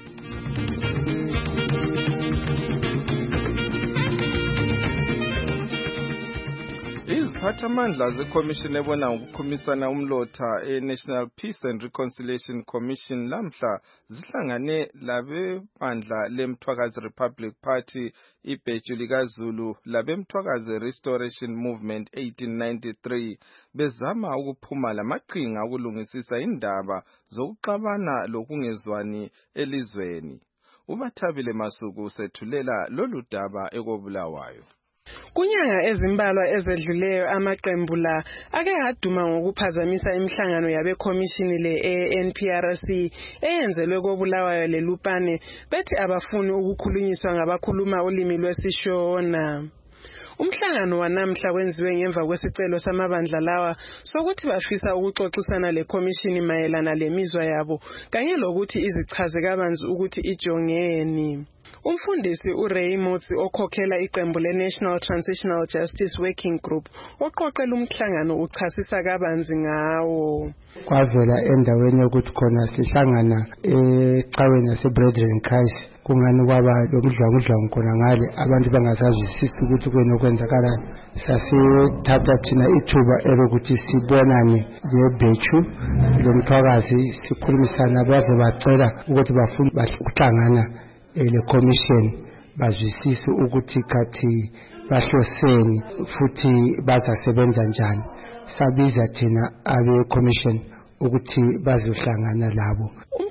Iziphathamandla zeCommission ebona ngokukhumisana umlotha eNational Peace and Reconciliation Commission lamhla zihlangane labebandla leMthwakazi Republic Party iBhechu likaZulu labeMthwakazi Restoration Movement 1893 bezama ukuphuma lamaqhinga ukulungisisa indaba zokuxabana lokungezwani elizweni. uBathabile Masuku sethulela lolu daba ekobulawayo. Kunyanga ezimbalwa ezedluleyo amaqembu la ake aduma ngokuphazamisa imihlangano yabekhomishini le-NPRC eyenzelwe kobulawayo leLupane bethi abafuni ukukhulunyiswa ngabakhuluma ulimi lwesiShona. Umhlangano wanamhla wenziwe ngemva kwesicelo samabandla lawa sokuthi bafisa ukuxoxisana lekhomishini mayelana lemizwa yabo kanye lokuthi izichaze kabanzi ukuthi ijongeni. Umfundisi uRay Motsi okhokhela iqembu leNational Transitional Justice Working Group oqoqela umhlangano uchasisa kabanzi ngawo. Kwavela endaweni yokuthi khona sihlangana ecaweni yaseBrethren Christ kungani kwaba lomdlangudlangu khona ngale abantu bangasazwisisi ukuthi kwenokwenzakala. Sasithatha thina ithuba elokuthi sibonane leBhechu lomthwakazi sikhulumisana baze bacela ukuthi bafune ukuhlangana le-commission bazwisise ukuthi kathi bahloseni futhi bazasebenza njani. Sabiza thina abe-commission ukuthi bazohlangana labo.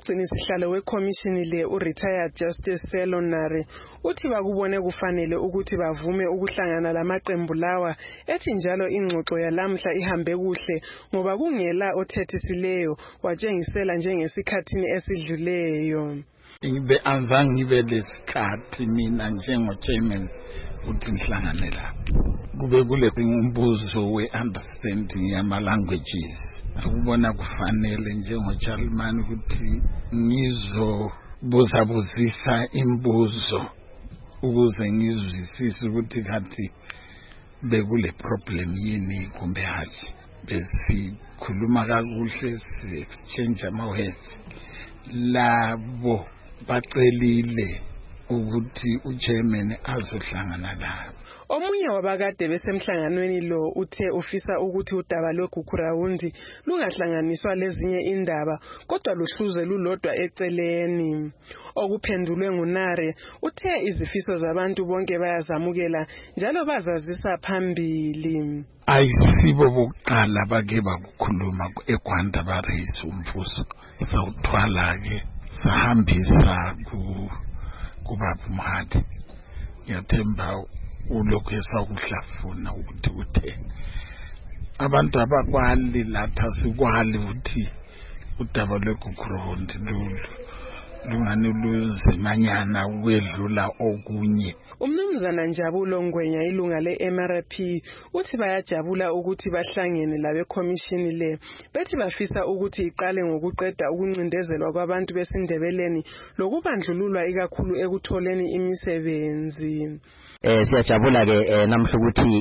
umgcinisihlalo wekhomishini le uRetired Justice Selo Nare uthi bakubone kufanele ukuthi bavume ukuhlangana lamaqembu lawa ethi njalo ingxoxo yalamhla ihambe kuhle ngoba kungela othethisileyo watshengisela njengesikhathini esidluleyo. Anzange ngibe lesikhathi mina njengo-chairman ukuthi ngihlangane lapho. Kube kule umbuzo we-understanding yama-languages. Akubona kufanele njengo-chairman ukuthi ngizobuzabuzisa imbuzo ukuze ngizwisise ukuthi kathi bekule problem yini kumbe hathi. Besikhuluma kakuhle, si-exchange ama-words. Labo bacelile ukuthi uchairman azohlangana labo. Omunye wabakade besemhlanganweni lo uthe ufisa ukuthi udaba lweGukurawundi lungahlanganiswa lezinye indaba kodwa luhluze lulodwa eceleni. Okuphendulwe nguNare uthe izifiso zabantu bonke bayazamukela njalo bazazisa phambili. Ayisibo bokuqala bake bakukhuluma eGwanda bareyisa umvuzo. Sawuthwala ke sahambisa kubaba uMhadi. Ngiyathemba ulokhu esakuhlafuna ukuthi uthe abantu abakwali latha sikwali ukuthi udaba lweGukurawundi lungani luzimanyana ukwedlula okunye. Umnumzana Njabulo Ngwenya ilunga le-MRP uthi bayajabula ukuthi bahlangene labekhomishini le bethi bafisa ukuthi iqale ngokuqeda ukuncindezelwa kwabantu besindebeleni lokubandlululwa ikakhulu ekutholeni imisebenzi. Siyajabula ke namhla ukuthi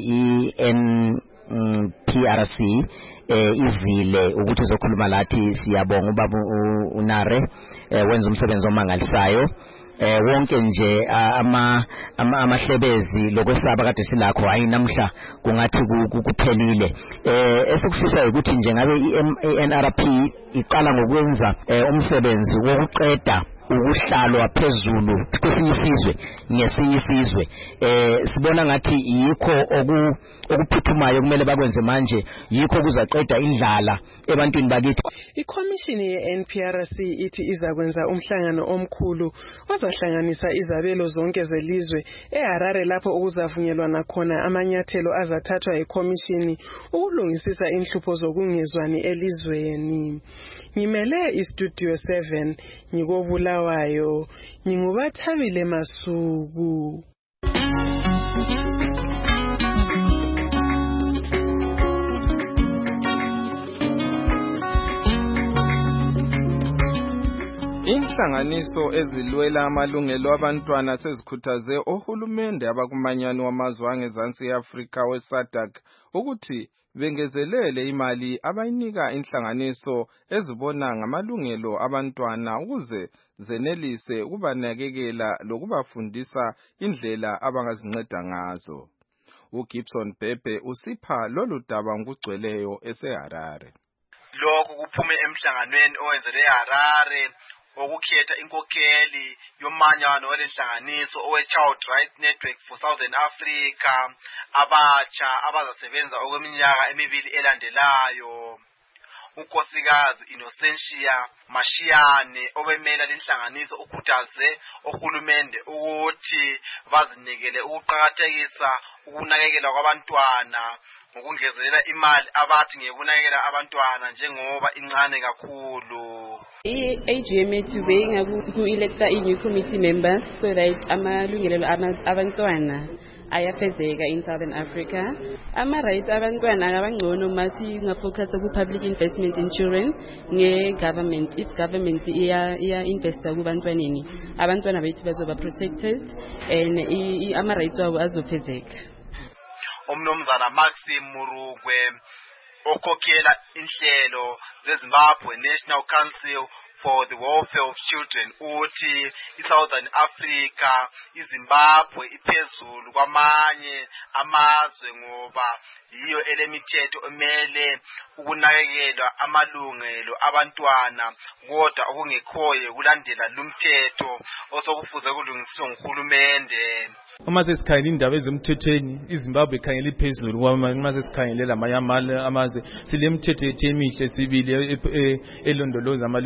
PRC izile ukuthi uzokhuluma lathi. Siyabonga ubaba uNare wenza umsebenzi omangalisayo. Wonke nje amahlebezi lokwesaba kade silakho hayi namhla kungathi kuphelile. Esikufisa ukuthi nje ngabe iNRP iqala ngokwenza umsebenzi wokuqeda ukuhlalwa phezulu kwesinye isizwe ngesinye isizwe. Sibona ngathi yikho okuphuthumayo kumele bakwenze manje, yikho kuzaqeda indlala ebantwini bakithi. Ikhomishini ye-NPRC ithi izakwenza umhlangano omkhulu ozahlanganisa izabelo zonke zelizwe eHarare lapho okuzavunyelwana khona amanyathelo azathathwa ikhomishini ukulungisisa inhlupho zokungezwani elizweni. Ngimele iStudio 7 ngikobulawayo ngingubathabile Masuku. Inhlanganiso ezilwela amalungelo abantwana sezikhuthaze ohulumende abakumanyani wamazwe angezansi eAfrika weSADC ukuthi bengezelele imali abayinika inhlanganiso ezibona ngamalungelo abantwana ukuze zenelise ukubanakekela lokubafundisa indlela abangazinceda ngazo. uGibson Bhebhe usipha lolu daba ngokugcweleyo eseHarare. Lokhu kuphume emhlanganweni owenzelwe eHarare okukhetha inkokheli yomanyano walenhlanganiso owe-Child Rights Network for Southern Africa abatsha abazasebenza okweminyaka 2 elandelayo. Unkosikazi Innocentia Mashiyane obemela lenhlanganiso ukhuthaze ohulumende ukuthi bazinikele ukuqhakathekisa ukunakekela kwabantwana ngokungezelela imali abathi ngekunakekela abantwana njengoba incane kakhulu. I-AGM ethu beyingaku-electa i-new committee members so that amalungelo abantwana ayafezeka in Southern Africa. Ama-rights abantwana angabangcono masingafocus ku-public investment in children nge-government. If government iya-investa kubantwaneni, abantwana bethu bazoba protected and ama-rights wabo azofezeka. Umnumzana Maxim Murugwe okhokhela inhlelo zeZimbabwe National Council for the Welfare of Children uthi iSouthern Africa iZimbabwe iphezulu kwamanye amazwe ngoba yiyo elemithetho emele ukunakekelwa amalungelo abantwana kodwa okungekhoyo kulandela lumthetho osokufuze kulungiswe nguhulumende. Uma sesikhangela indaba ezemthethweni iZimbabwe ikhangela iphezulu uma sesikhangelela amanye amazwe silemthetho emihle sibili elondoloza amalungelo abantu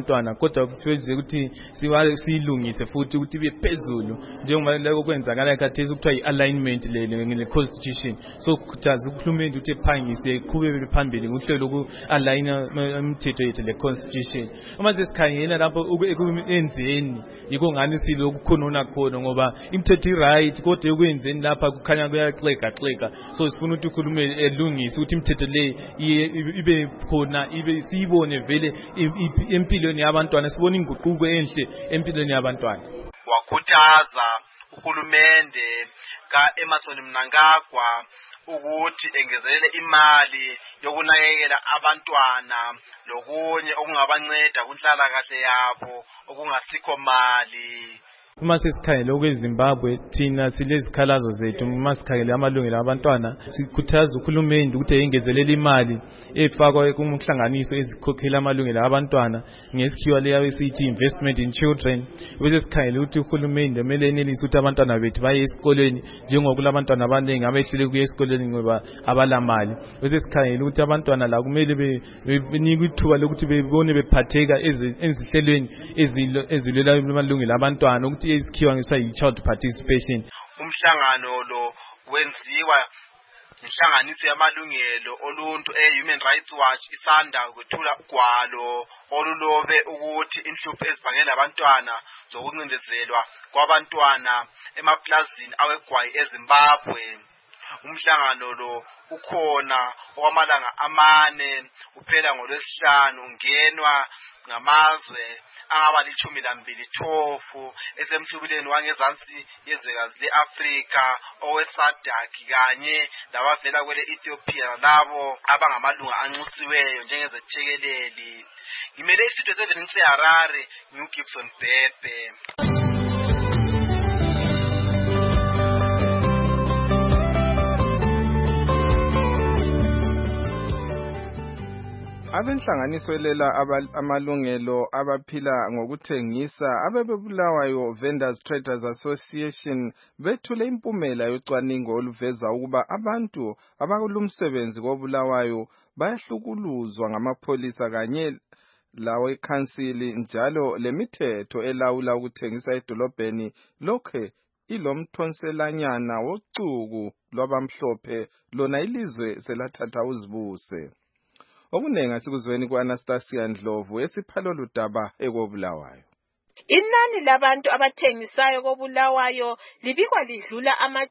abantwana kodwa kufuze ukuthi siyilungise futhi ukuthi ibe phezulu njengoba lokho kwenzakala khathesi ukuthiwa i-alignment le constitution so kukhuthaza uhulumende ukuthi ephangise iqhubekele phambili ngohlelo loku-aligna imithetho yethu le constitution. Uma sesikhangela lapho ekwenzeni yiko ngani silokukhonona khona ngoba imithetho i-right kodwa ekwenzeni lapha kukhanya kuyaxega so sifuna ukuthi uhulumende elungise ukuthi imithetho le ibe khona ibe siyibone vele empilweni yabantwana sibone inguquko enhle empilweni yabantwana. Wakhuthaza uhulumende ka-Emmerson Mnangagwa ukuthi engezelele imali yokunakekela abantwana lokunye okungabanceda kunhlalakahle yabo okungasikho mali. Uma sesikhangele okweZimbabwe thina silezikhalazo zethu uma sikhangele amalungelo abantwana sikhuthaza uhulumende ukuthi engezelele imali efakwa kumhlanganiso ezikhokhela amalungelo abantwana ngesikhiwa leyo esithi investment in children bese sikhangele ukuthi uhulumende kumele enelise ukuthi abantwana bethu baye esikoleni njengoba kulabantwana abaningi abehlule kuye esikoleni ngoba abalamali bese sikhangele ukuthi abantwana la kumele benikwe ithuba lokuthi bebone bephatheka ezihlelweni ezilwela amalungelo abantwana ukuthi isikhiwa ngiswa yi-child participation. Umhlangano lo wenziwa inhlanganiso yamalungelo oluntu Human Rights Watch isanda kwethula ugwalo olulobe ukuthi inhlupho ezibangela abantwana zokuncindezelwa kwabantwana emaplazini awegwayi eZimbabwe. Umhlangano lo ukhona okwamalanga 4 uphela ngoLwesihlanu ungenwa ngamazwe angaba 12 esemhlubuleni wangezansi yezwekazi leAfrika oweSADC kanye labavela kwele Ethiopia nalabo abangamalunga anxusiweyo njengezethekeleli. Ngimele isitho sevenise Harare ngiuGibson Bhebhe. Abenhlanganiso elela amalungelo abaphila ngokuthengisa abebebulawayo Vendors Traders Association bethule impumela yocwaningo oluveza ukuba abantu abakulumsebenzi kobulawayo bayahlukuluzwa ngamapholisa kanye lawe council njalo lemithetho elawula ukuthengisa edolobheni lokhe ilomthonselanyana wocuku lwabamhlophe lona ilizwe selathatha uzibuse. Okunengi asikuzweni ku-Anastasia Ndlovu esiphalo ludaba ekobulawayo. Inani labantu abathengisayo kobulawayo libikwa lidlula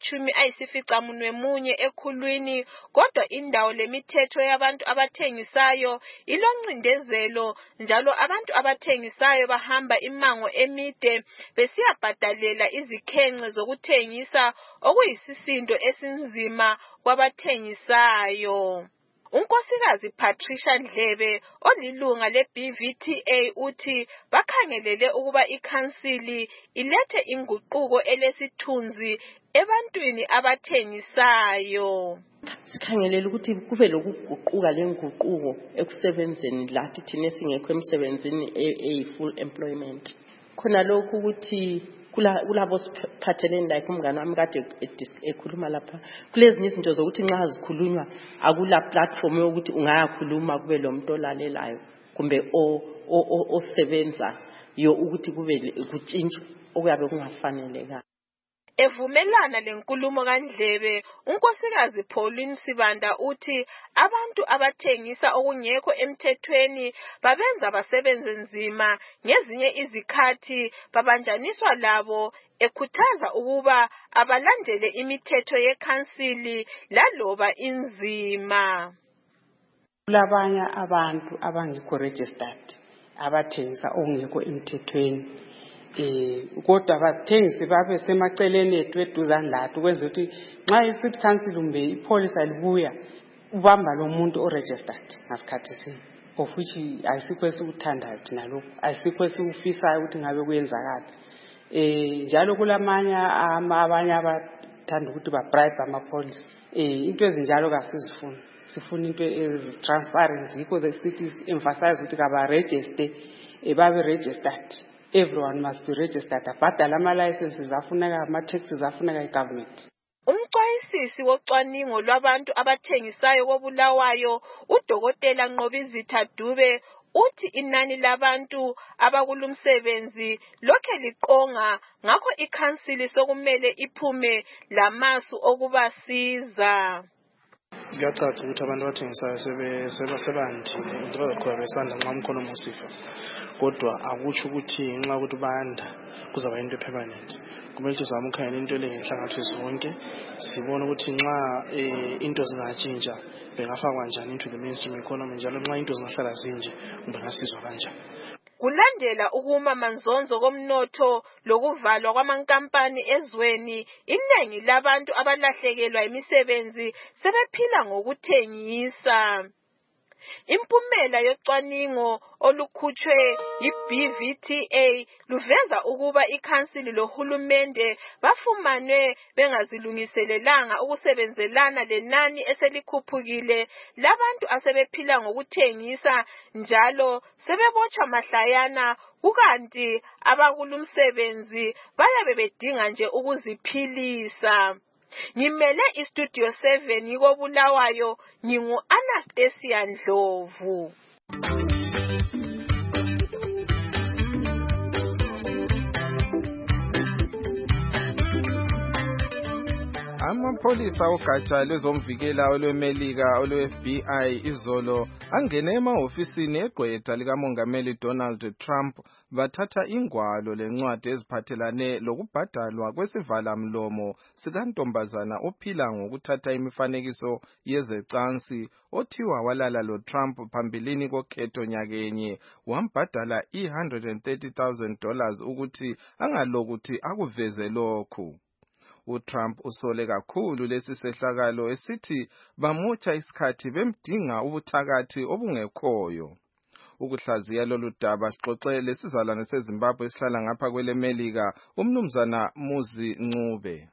51 ekhulwini kodwa indawo lemithetho yabantu abathengisayo iloncindezelo njalo abantu abathengisayo bahamba imango emide besiyabhadalela izikhence zokuthengisa okuyisisindo esinzima kwabathengisayo. Unkosikazi Patricia Ndlebe olilunga le-BVTA uthi bakhangelele ukuba ikhansili ilethe inguquko elesithunzi ebantwini abathengisayo. Sikhangelele ukuthi kube lokuguquka lenguquko ekusebenzeni lathi thina singekho emsebenzini full employment. Khona lokhu ukuthi kulabo siphathelene like umngane wami kade ekhuluma lapha kulezinye izinto zokuthi nxa zikhulunywa akula platform yokuthi ungayakhuluma kube lo muntu olalelayo kumbe osebenza yo ukuthi kube kutshintsho okuyabe kungafaneleka. Evumelana lenkulumo kaNdlebe unkosikazi Pauline Sibanda uthi abantu abathengisa okungekho emthethweni babenza basebenze nzima ngezinye izikhathi babanjaniswa labo ekhuthaza ukuba abalandele imithetho yekhansili laloba inzima. Kulabanye abantu abangekho registered abathengisa okungekho emthethweni kodwa abathengisi babe semaceleni ethu eduzane lathi kwenza ukuthi nxa i-city council kumbe ipolisa libuya ubamba lo muntu o-registered ngasikhathi sinye of which ayisikho esikuthandayo thina lokhu ayisikho esikufisayo ukuthi ngabe kuyenzakala. Njalo kulamanye abanye abathanda ukuthi babribe amapolisa. Into ezinjalo kasizifuni. Sifuna into ezi-transparent zikho the city emphasize ukuthi kabaregister babe registered. Everyone must be registered. Abhadala ama-licenses afuneka, ama-taxes afuneka i-government. Umcwayisisi wocwaningo lwabantu abathengisayo kobulawayo uDokotela Nqobizitha Dube uthi inani labantu abakulumsebenzi lokhe liqonga ngakho ikhansili sokumele iphume lamasu okubasiza. Kuyacaca ukuthi abantu abathengisayo sebandile into bazoqhubeka besanda nxa umkhono musifa, kodwa akutsho ukuthi nxa ukuthi banda kuzaba into permanent. Kumele sizame ukukhangela into le ngenhlangatho zonke, sibone ukuthi nxa into zingatshintsha bengafakwa njani into the mainstream economy, njalo nxa into zingahlala zinje bengasizwa kanjani. Kulandela ukuma manzonzo komnotho lokuvalwa kwamankampani ezweni, iningi labantu abalahlekelwa imisebenzi sebephila ngokuthengisa. Impumela yocwaningo olukhutshwe yi-BVTA luveza ukuba ikhansili lohulumende bafumane bengazilungiselelanga ukusebenzelana lenani eselikhuphukile labantu asebephila ngokuthengisa, njalo sebebotshwa mahlayana, kukanti abakulumsebenzi bayabe bedinga nje ukuziphilisa. Ngimele iStudio 7 ngikobulawayo, ngingu Anastasia Ndlovu. Amapholisa ogatsha lwezomvikela olweMelika olwe-FBI izolo angene emahofisini egqwetha likamongameli Donald Trump bathatha ingwalo lencwadi eziphathelane lokubhadalwa kwesivalamlomo sikantombazana ophila ngokuthatha imifanekiso yezecansi othiwa walala loTrump phambilini kokhetho nyakenye, wambhadala $130,000 ukuthi angalokuthi akuveze lokhu. uTrump usole kakhulu lesi sehlakalo esithi bamotsha isikhathi bemdinga ubuthakathi obungekhoyo. Ukuhlaziya lolu daba sixoxe lesizalwane seZimbabwe esihlala ngapha kweleMelika, umnumzana Muzi Ncube.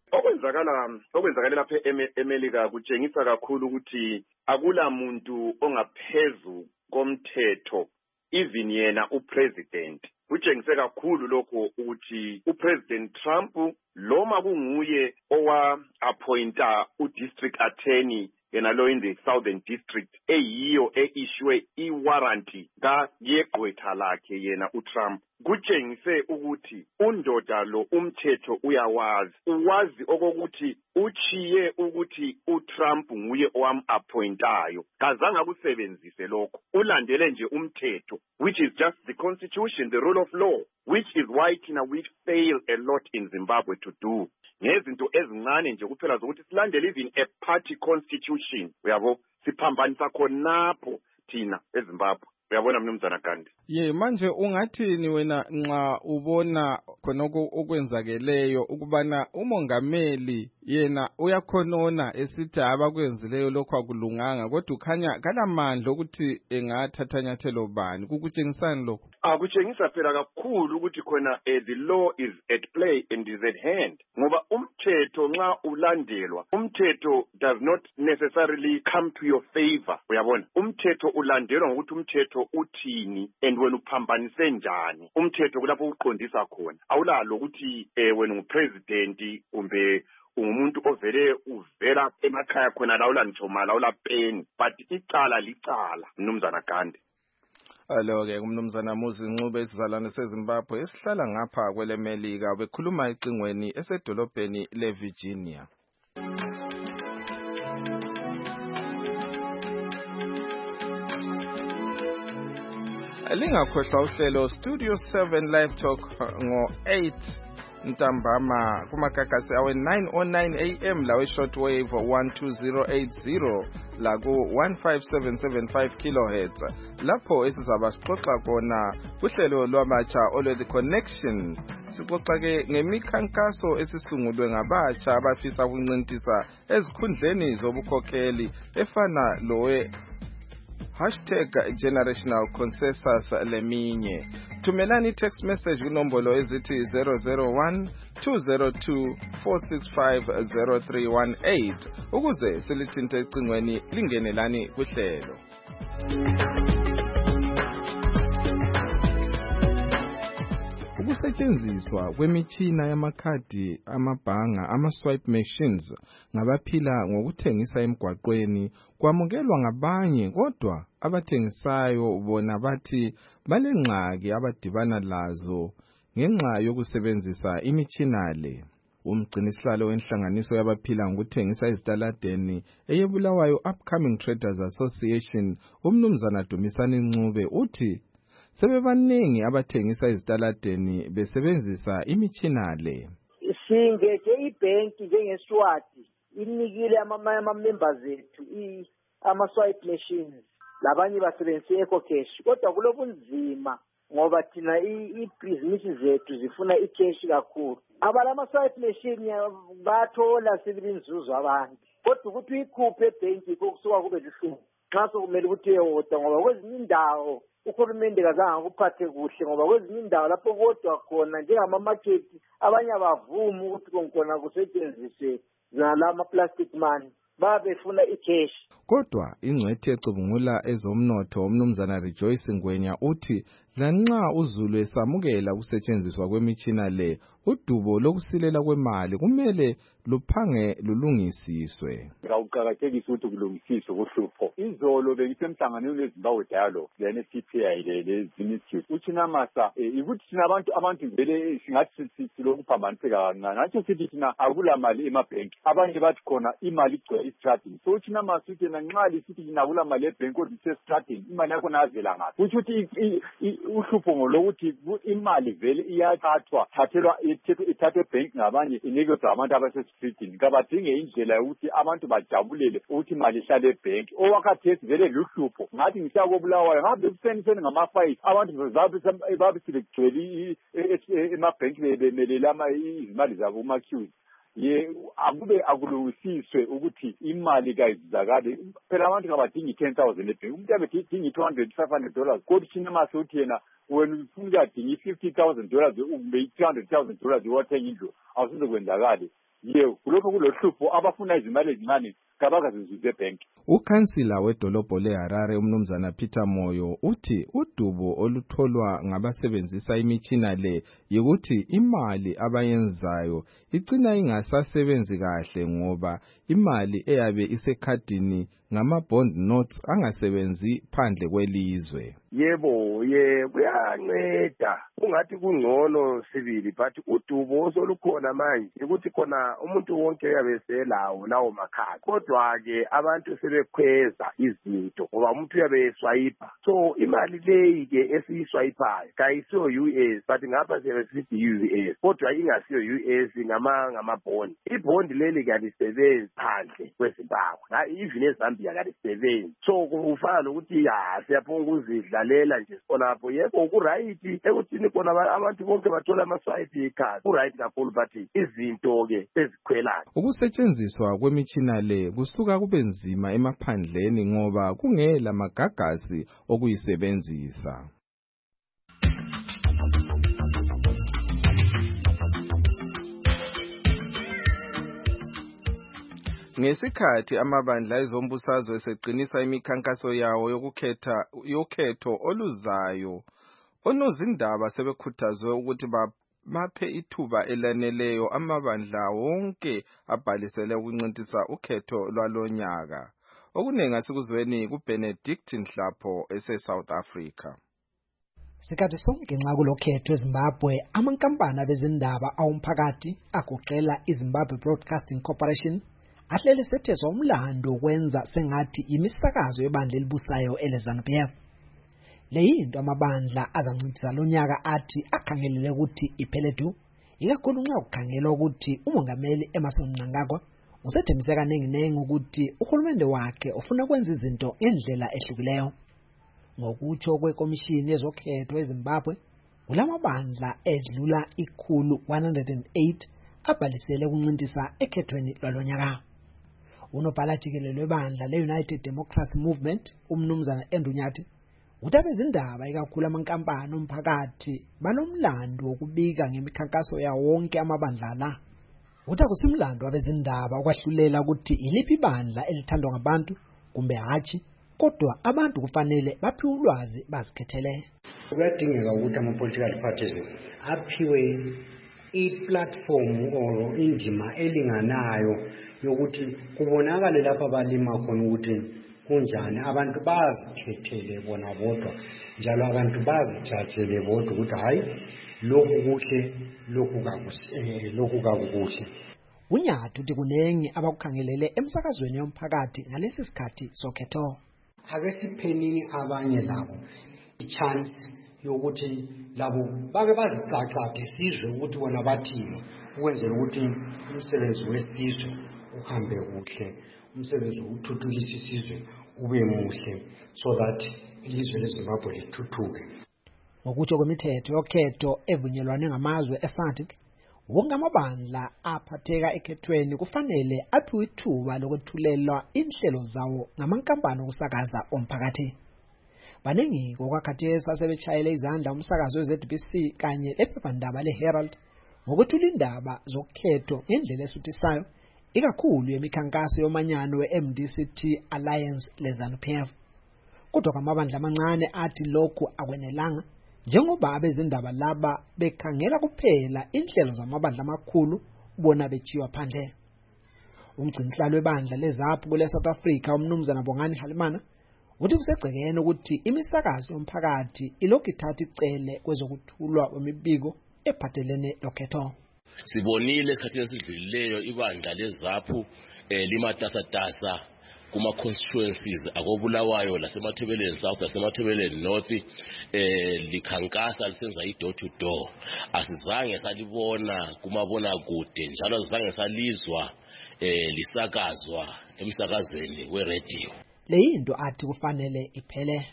Okwenzakala lapha eMelika kutshengisa kakhulu ukuthi akula muntu ongaphezu komthetho, even yena upresident. Kutshengise kakhulu lokho ukuthi uPresident Trump loma kunguye owa-appointa udistrict attorney yena lo in the Southern District eyiyo eishwe iwaranti yeqwetha lakhe yena uTrump. Kutshengise ukuthi undoda lo umthetho uyawazi, uwazi okokuthi uchiye ukuthi uTrump nguye owam-appointayo, kazange akusebenzise lokho, ulandele nje umthetho, which is just the constitution, the rule of law, which is why thina we fail a lot in Zimbabwe to do. Ngezinto ezincane nje kuphela zokuthi silandele even a party constitution, uyabo, siphambanisa khonapho thina eZimbabwe. Uyabona mnumzana Gandhi. Manje ungathini wena nxa ubona khonoko okwenzakeleyo ukubana umongameli yena uyakhonona esithi abakwenzileyo lokho akulunganga, kodwa ukhanya kalamandla ukuthi engathatha nyathelo bani, kukutshengisani lokho? Kutshengisa phela kakhulu ukuthi khona the law is at play and is at hand. Ngoba umthetho nxa ulandelwa, umthetho does not necessarily come to your favor. Uyabona, umthetho ulandelwa ngokuthi umthetho uthini and wena uphambanise njani. Umthetho kulapho uqondisa khona. Awulalo ukuthi wena ungupresident kumbe umuntu ovele uvela emakhaya khona lawula ntshomal lawula peni, but icala licala mnumzana Gandhi. Alo-ke umnumzana Muzi Ncube isizalwane seZimbabwe esihlala ngapha kweleMelika bekhuluma ecingweni esedolobheni leVirginia. Lingakhohlwa uhlelo Studio 7 Live Talk ngo-8 ntambama kumagagasi awe 9:09 AM lawe shortwave 12080 la ku 15775 kHz lapho esizaba sixoxa khona kuhlelo lwamatsha olwe The Connection. Sixoxa ke ngemikhankaso esisungulwe ngabatsha abafisa ukuncintisa ezikhundleni zobukhokheli efana lowe #generational consensus leminye. Thumelani text message kunombolo ezithi 001-202-465-0318 ukuze silithinte ecingweni lingenelani kuhlelo. Ukusetshenziswa kwemitshina yamakhadi amabhanga ama-swipe machines ngabaphila ngokuthengisa emgwaqweni kwamukelwa ngabanye, kodwa abathengisayo bona bathi balengxaki abadibana lazo ngenxa yokusebenzisa imitshina le. Umgcinisihlalo wenhlanganiso yabaphila ngokuthengisa ezitaladeni eyebulawayo Upcoming Traders Association, umnumzana Dumisani Ncube, uthi sebebaningi abathengisa ezitaladeni besebenzisa imitshina le. Singeje ibhenki njengeSwati inikile ama-members ethu ama-swipe machines, labanye basebenzisa i-EcoCash, kodwa kulobunzima ngoba thina ibhizinisi zethu zifuna i-cash kakhulu. Abalama-swipe machine bathola sibili inzuzo abantu, kodwa ukuthi uyikhuphe ebhenki kusuka kube lihlungu nxa sokumele ukuthi uyewoda, ngoba kwezinye indawo uhulumende kazange kuphathe kuhle, ngoba kwezinye indawo lapho kodwa khona njengama-market abanye abavumi ukuthi khona kusetshenziswe nalama plastic money, babefuna i-cash. Kodwa ingcwethi ecubungula ezomnotho umnumzana Rejoice Ngwenya uthi lanxa uZulu esamukela ukusetshenziswa kwemitshina le, udubo lokusilela kwemali kumele luphange lulungisiswe. Ngawuqakathekisa ukuthi kulungisiswe kuhlupho. Izolo bengisemhlanganweni weZimbabwe Dialogue le-CPI le-Zim Institute. Uchinamasa ukuthi thina abantu vele singathi silokuphambaniseka kancane. Nathi sithi thina akula mali emabhenki. Abanye bathi khona imali igcwele istradini. So uchinamasa uthi nxa lisithi thina akula mali ebhenki kodwa isestradini, imali yakho nazela ngaphi. Ukuthi uhlupho ngolokuthi imali vele iyathathwa, ithathwe ebhenki ngabanye inikezwe abantu abasestradini. Kabadinge indlela yokuthi abantu bajabulele ukuthi imali ihlale ebhenki. Owakhathesi vele luhlupho. Ngathi ngisiya koBulawayo ngabe kuseniseni ngama-5 abantu babe sebegcwele emabhenki bemelele izimali zabo kuma-queues. Akulungisiswe ukuthi imali kayizizakale. Phela abantu kabadingi 10,000 ebhenki. Umuntu abedingi $200-500, kodwa Chinamasa uthi yena wena ufuna ukuyadinga $50,000 ube $300,000 wathenga indlu, awusizokwenzakali. Kulokho kulohlupho abafuna izimali ezincane kabakazizuze ebhenki. Ukhansila wedolobho leHarare umnumzana Peter Moyo uthi udubo olutholwa ngabasebenzisa imitshina le yikuthi imali abayenzayo igcina ingasasebenzi kahle ngoba imali eyabe isekhadini ngama-bond notes angasebenzi phandle kwelizwe. Yebo kuyanceda, ungathi kungcono sibili, but udubo osolukhona manje ukuthi khona umuntu wonke uyabe selawo lawo makhadi, kodwa-ke abantu sebekhweza izinto ngoba umuntu uyabe eswayipa. So imali leyi-ke esiyiswayipayo kayisiyo US, but ngapha siyabe sithi US, kodwa ingasiyo US ngama-bond. Ibhondi leli kalisebenzi phandle kweZimbabwe, even eZambia kalisebenzi. So kufana nokuthi siyaphonga ukuzidlalela nje khonapho. Yebo kuright ekuthini khona abantu bonke bathola ama-swipe card, kuright kakhulu, but izinto-ke ezikhwelayo. Ukusetshenziswa kwemitshina le kusuka kube nzima emaphandleni ngoba kungela magagasi okuyisebenzisa. Ngesikhathi amabandla ezombusazwe eseqinisa imikhankaso yawo yokhetho oluzayo, onozindaba sebekhuthazwe ukuthi baphe ithuba elaneleyo amabandla wonke abhalisele ukuncintisa ukhetho lwalonyaka. Okuningi asikuzweni kuBenedict Nhlapho ese-South Africa. Sikhathi sonke nxa kulokhetho eZimbabwe, amankampani abezindaba awomphakathi agoqela iZimbabwe Broadcasting Corporation ahlele sethezwa umlando ukwenza sengathi imisakazo yebandla elibusayo eleZANU-PF. Leyinto amabandla azancintisa lonyaka athi akhangelele ukuthi iphele du, ikakhulu nxa kukhangelwa ukuthi umongameli Emmerson Mnangagwa usethembise kanenginengi ukuthi uhulumende wakhe ufuna ukwenza izinto ngendlela ehlukileyo. Ngokutsho kwekomishini yezokhetho eZimbabwe, kulamabandla edlula 108 abhalisele ukuncintisa ekhethweni lwalonyaka. Unobhala jikelele webandla le-United Democracy Movement umnumzana Endunyathi uthi abezindaba ikakhulu amankampani omphakathi banomlando wokubika ngemikhankaso yawo wonke amabandla la. Uthi akusimlando abezindaba ukwahlulela ukuthi iliphi ibandla elithandwa ngabantu kumbe hatshi, kodwa abantu kufanele baphiwe ulwazi bazikhethele. Kuyadingeka ukuthi ama-political parties aphiwe i-platform or indima elinganayo yokuthi kubonakale lapha balima khona ukuthi kunjani, abantu bazikhethele bona bodwa njalo abantu bazijajele bodwa ukuthi hayi lokhu kuhle lokhu kakuhle. Unyathu uthi kunengi abakukhangelele emsakazweni yomphakathi ngalesi sikhathi sokhetho. Ake siphenini abanye labo i-chance yokuthi labo bake bazicacade sizwe ukuthi bona bathini ukwenzela ukuthi umsebenzi wesizwe uhambe kuhle, umsebenzi wokuthuthukisa isizwe ube muhle so that ilizwe leZimbabwe lithuthuke. Ngokutsho kwemithetho yokhetho evunyelwane ngamazwe eSADC, wonke amabandla aphatheka ekhethweni kufanele aphiwe ithuba lokwethulelwa inhlelo zawo ngamankampani okusakaza omphakathi. Baningi ngokwakhathesi asebetshayele izandla umsakazo we-ZBC kanye lephephandaba le-Herald ngokwethula indaba zokhetho ngendlela esuthisayo, ikakhulu yemikhankaso yomanyano we-MDCT Alliance le-ZANU-PF. Kodwa amabandla amancane athi lokhu akwenelanga, njengoba abezindaba laba bekhangela kuphela inhlelo zamabandla amakhulu bona bethiwa phandle. Umgcinisihlalo webandla leZAPU kule South Africa umnumzana Bongani Halimana uthi kusegcekeni ukuthi imisakazo yomphakathi ilokhu ithatha icele kwezokuthulwa kwemibiko ephathelene lokhetho. Sibonile esikhathini esidlulileyo ibandla leZAPU limatasatasa kuma constituencies akobulawayo lasemathebeleni South lasemathebeleni North likhankasa lisenza i-door to door. Asizange salibona kumabona kude njalo asizange salizwa lisakazwa emsakazweni we-radio. Leyinto athi kufanele iphele.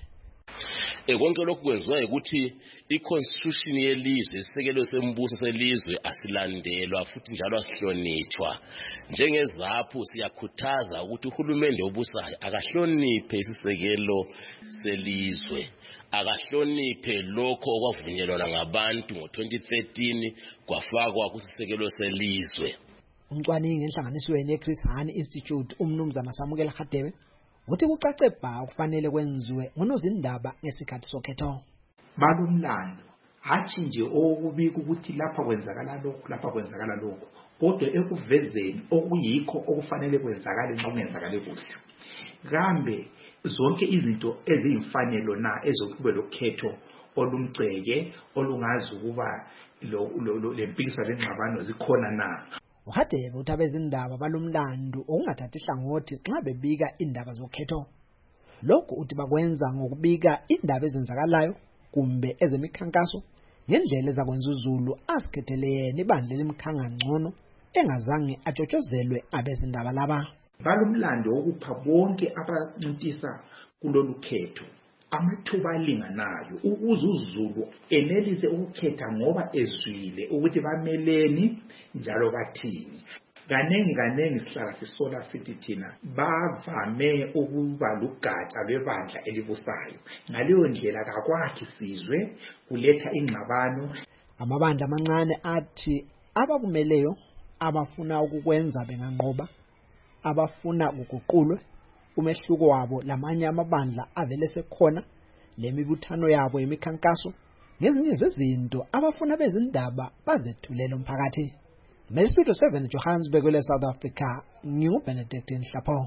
Konke lokhu kwenziwa ukuthi i-constitution yelizwe isekelo sembuso selizwe asilandelwa futhi njalo asihlonitshwa. NjengeZAPU siyakhuthaza ukuthi uhulumende obusayo akahloniphe isisekelo selizwe, akahloniphe lokho okwavunyelwana ngabantu ngo-2013 kwafakwa kusisekelo selizwe. Umcwaningi enhlanganisweni yeChris Hani Institute umnumzana Samukela Hadebe uthi kucace bha kufanele kwenziwe ngonozindaba ngesikhathi sokhetho. Balumlando hathi nje okubika ukuthi lapha kwenzakala lokhu kodwa ekuvezeni okuyikho okufanele kwenzakale nxa kungenzakale kuhle. Kambe zonke izinto eziyimfanelo na ezokube lokhetho olumceke olungazi ukuba lempikiswa lengxabano zikhona na. Uhadebe uthi abezindaba balumlando okungathathi ihlangothi nxa bebika indaba zokhetho. Lokhu uthi bakwenza ngokubika indaba ezenzakalayo kumbe ezemikhankaso ngendlela ezakwenza uZulu asikhethelene ibandla lemkhanga ngcono engazange atshotshozelwe abezindaba laba. Balumlando okupha bonke abancintisa kulolu khetho amathuba alinganayo ukuze uZulu enelise ukukhetha ngoba ezwile ukuthi bameleni njalo bathini. Kanengi sihlala sisola sithi thina bavame ukuba lugatsha lwebandla elibusayo. Ngaleyo ndlela kakwakhi sizwe kuletha ingxabano. Amabandla amancane athi abakumeleyo abafuna ukukwenza benganqoba, abafuna ukuguqulwe umehluko wabo lamanye amabandla avele sekhona lemibuthano yabo yemikhankaso ngezinye zezinto abafuna bezindaba bazethulele umphakathi. Studio 7 Johannesburg le South Africa, nginguBenedict Nhlapho.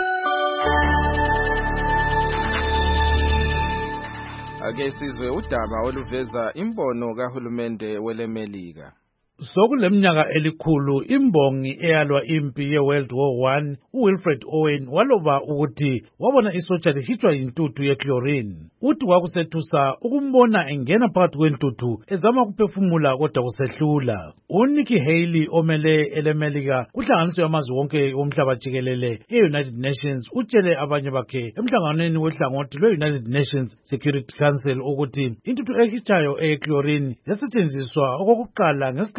Ake sizwe udaba oluveza imbono kahulumende welemelika. Sokuleminyaka elikhulu imbongi eyalwa impi ye-World War I uWilfred Owen waloba ukuthi wabona isotsha lihitshwa yintuthu yechlorine. Uthi kwakusethusa ukumbona engena phakathi kwentuthu ezama ukuphefumula kodwa kusehlula. UNikki Haley omele elemelika kuhlanganiso yamazwe wonke womhlaba jikelele e-United Nations utshele abanye bakhe emhlanganweni wehlangothi lwe-United Nations Security Council ukuthi intuthu ehitshayo eyechlorine yasetshenziswa okokuqala ngesikhathi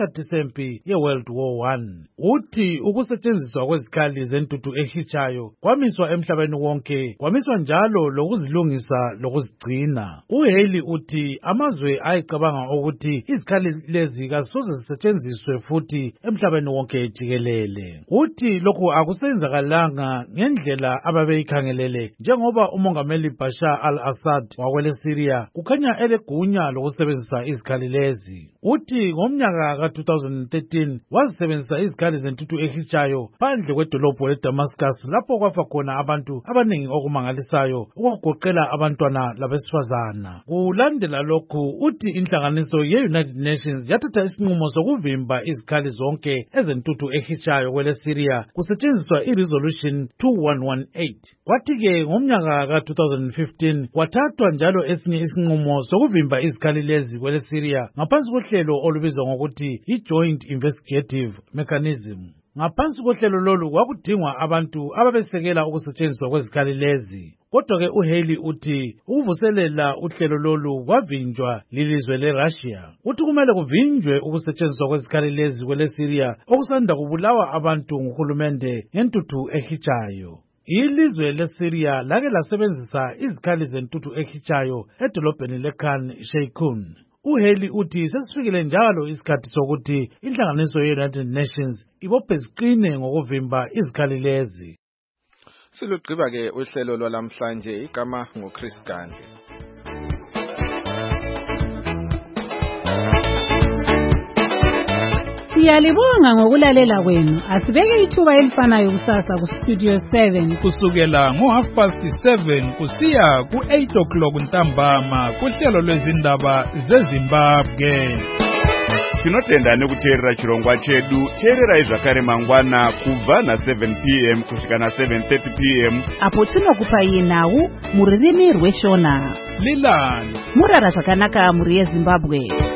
ngesikhathi sempi yeWorld War I. Uthi ukusetshenziswa kwezikhali zentuthu ehitshayo kwamiswa emhlabeni wonke, kwamiswa njalo lokuzilungisa lokuzigcina. uHaley uthi amazwe ayicabanga ukuthi izikhali lezi kazisoze zisetshenziswe futhi emhlabeni wonke jikelele. Uthi lokhu akusenzakalanga ngendlela ababeyikhangelele, njengoba umongameli Bashar al-Assad wakwele Syria kukhanya elegunya lokusebenzisa izikhali lezi. Uthi ngomnyaka ka-2013 wazisebenzisa izikhali zentuthu ehitshayo phandle kwedolobho leDamascus lapho kwafa khona abantu abaningi okumangalisayo okugoqela abantwana labesifazana. Kulandela lokhu uthi inhlanganiso ye-United Nations yathatha isinqumo sokuvimba izikhali zonke ezentuthu ehitshayo kwele Syria kusetshenziswa i-Resolution 2118. Kwathi-ke ngomnyaka ka-2015 kwathathwa njalo esinye isinqumo sokuvimba izikhali lezi kwele Syria ngaphansi kohlelo olubizwa ngokuthi i-Joint Investigative Mechanism. Ngaphansi kohlelo lolu kwakudingwa abantu ababesekela ukusetshenziswa kwezikhali lezi. Kodwa-ke uHaley uthi ukuvuselela uhlelo lolu kwavinjwa lilizwe leRussia. Uthi kumele kuvinjwe ukusetshenziswa kwezikhali lezi kwele Syria okusanda kubulawa abantu nguhulumende ngentuthu ehitshayo. Ilizwe leSyria lake lasebenzisa izikhali zentuthu ehitshayo edolobheni leKhan Sheikhoun. uHaley uthi sesifikile njalo isikhathi sokuthi inhlanganiso ye-United Nations ibophe ziqine ngokuvimba izikhali lezi. Silugqiba-ke uhlelo lwalamhlanje, igama nguChris Gandhi. Siyalibonga ngokulalela kwenu. Asibeke ithuba elifanayo kusasa kuStudio 7 kusukela ngo7:30 kusiya ku8 ntambama kuhlelo lwezindaba zeZimbabwe. Tinotenda nekuteerera chirongwa chedu. Teererai zvakare mangwana kubva na7 p.m. kusvika na7:30 p.m. apo tinokupai nhau muririmi rweShona. Lilani Murara zvakanaka muri yeZimbabwe.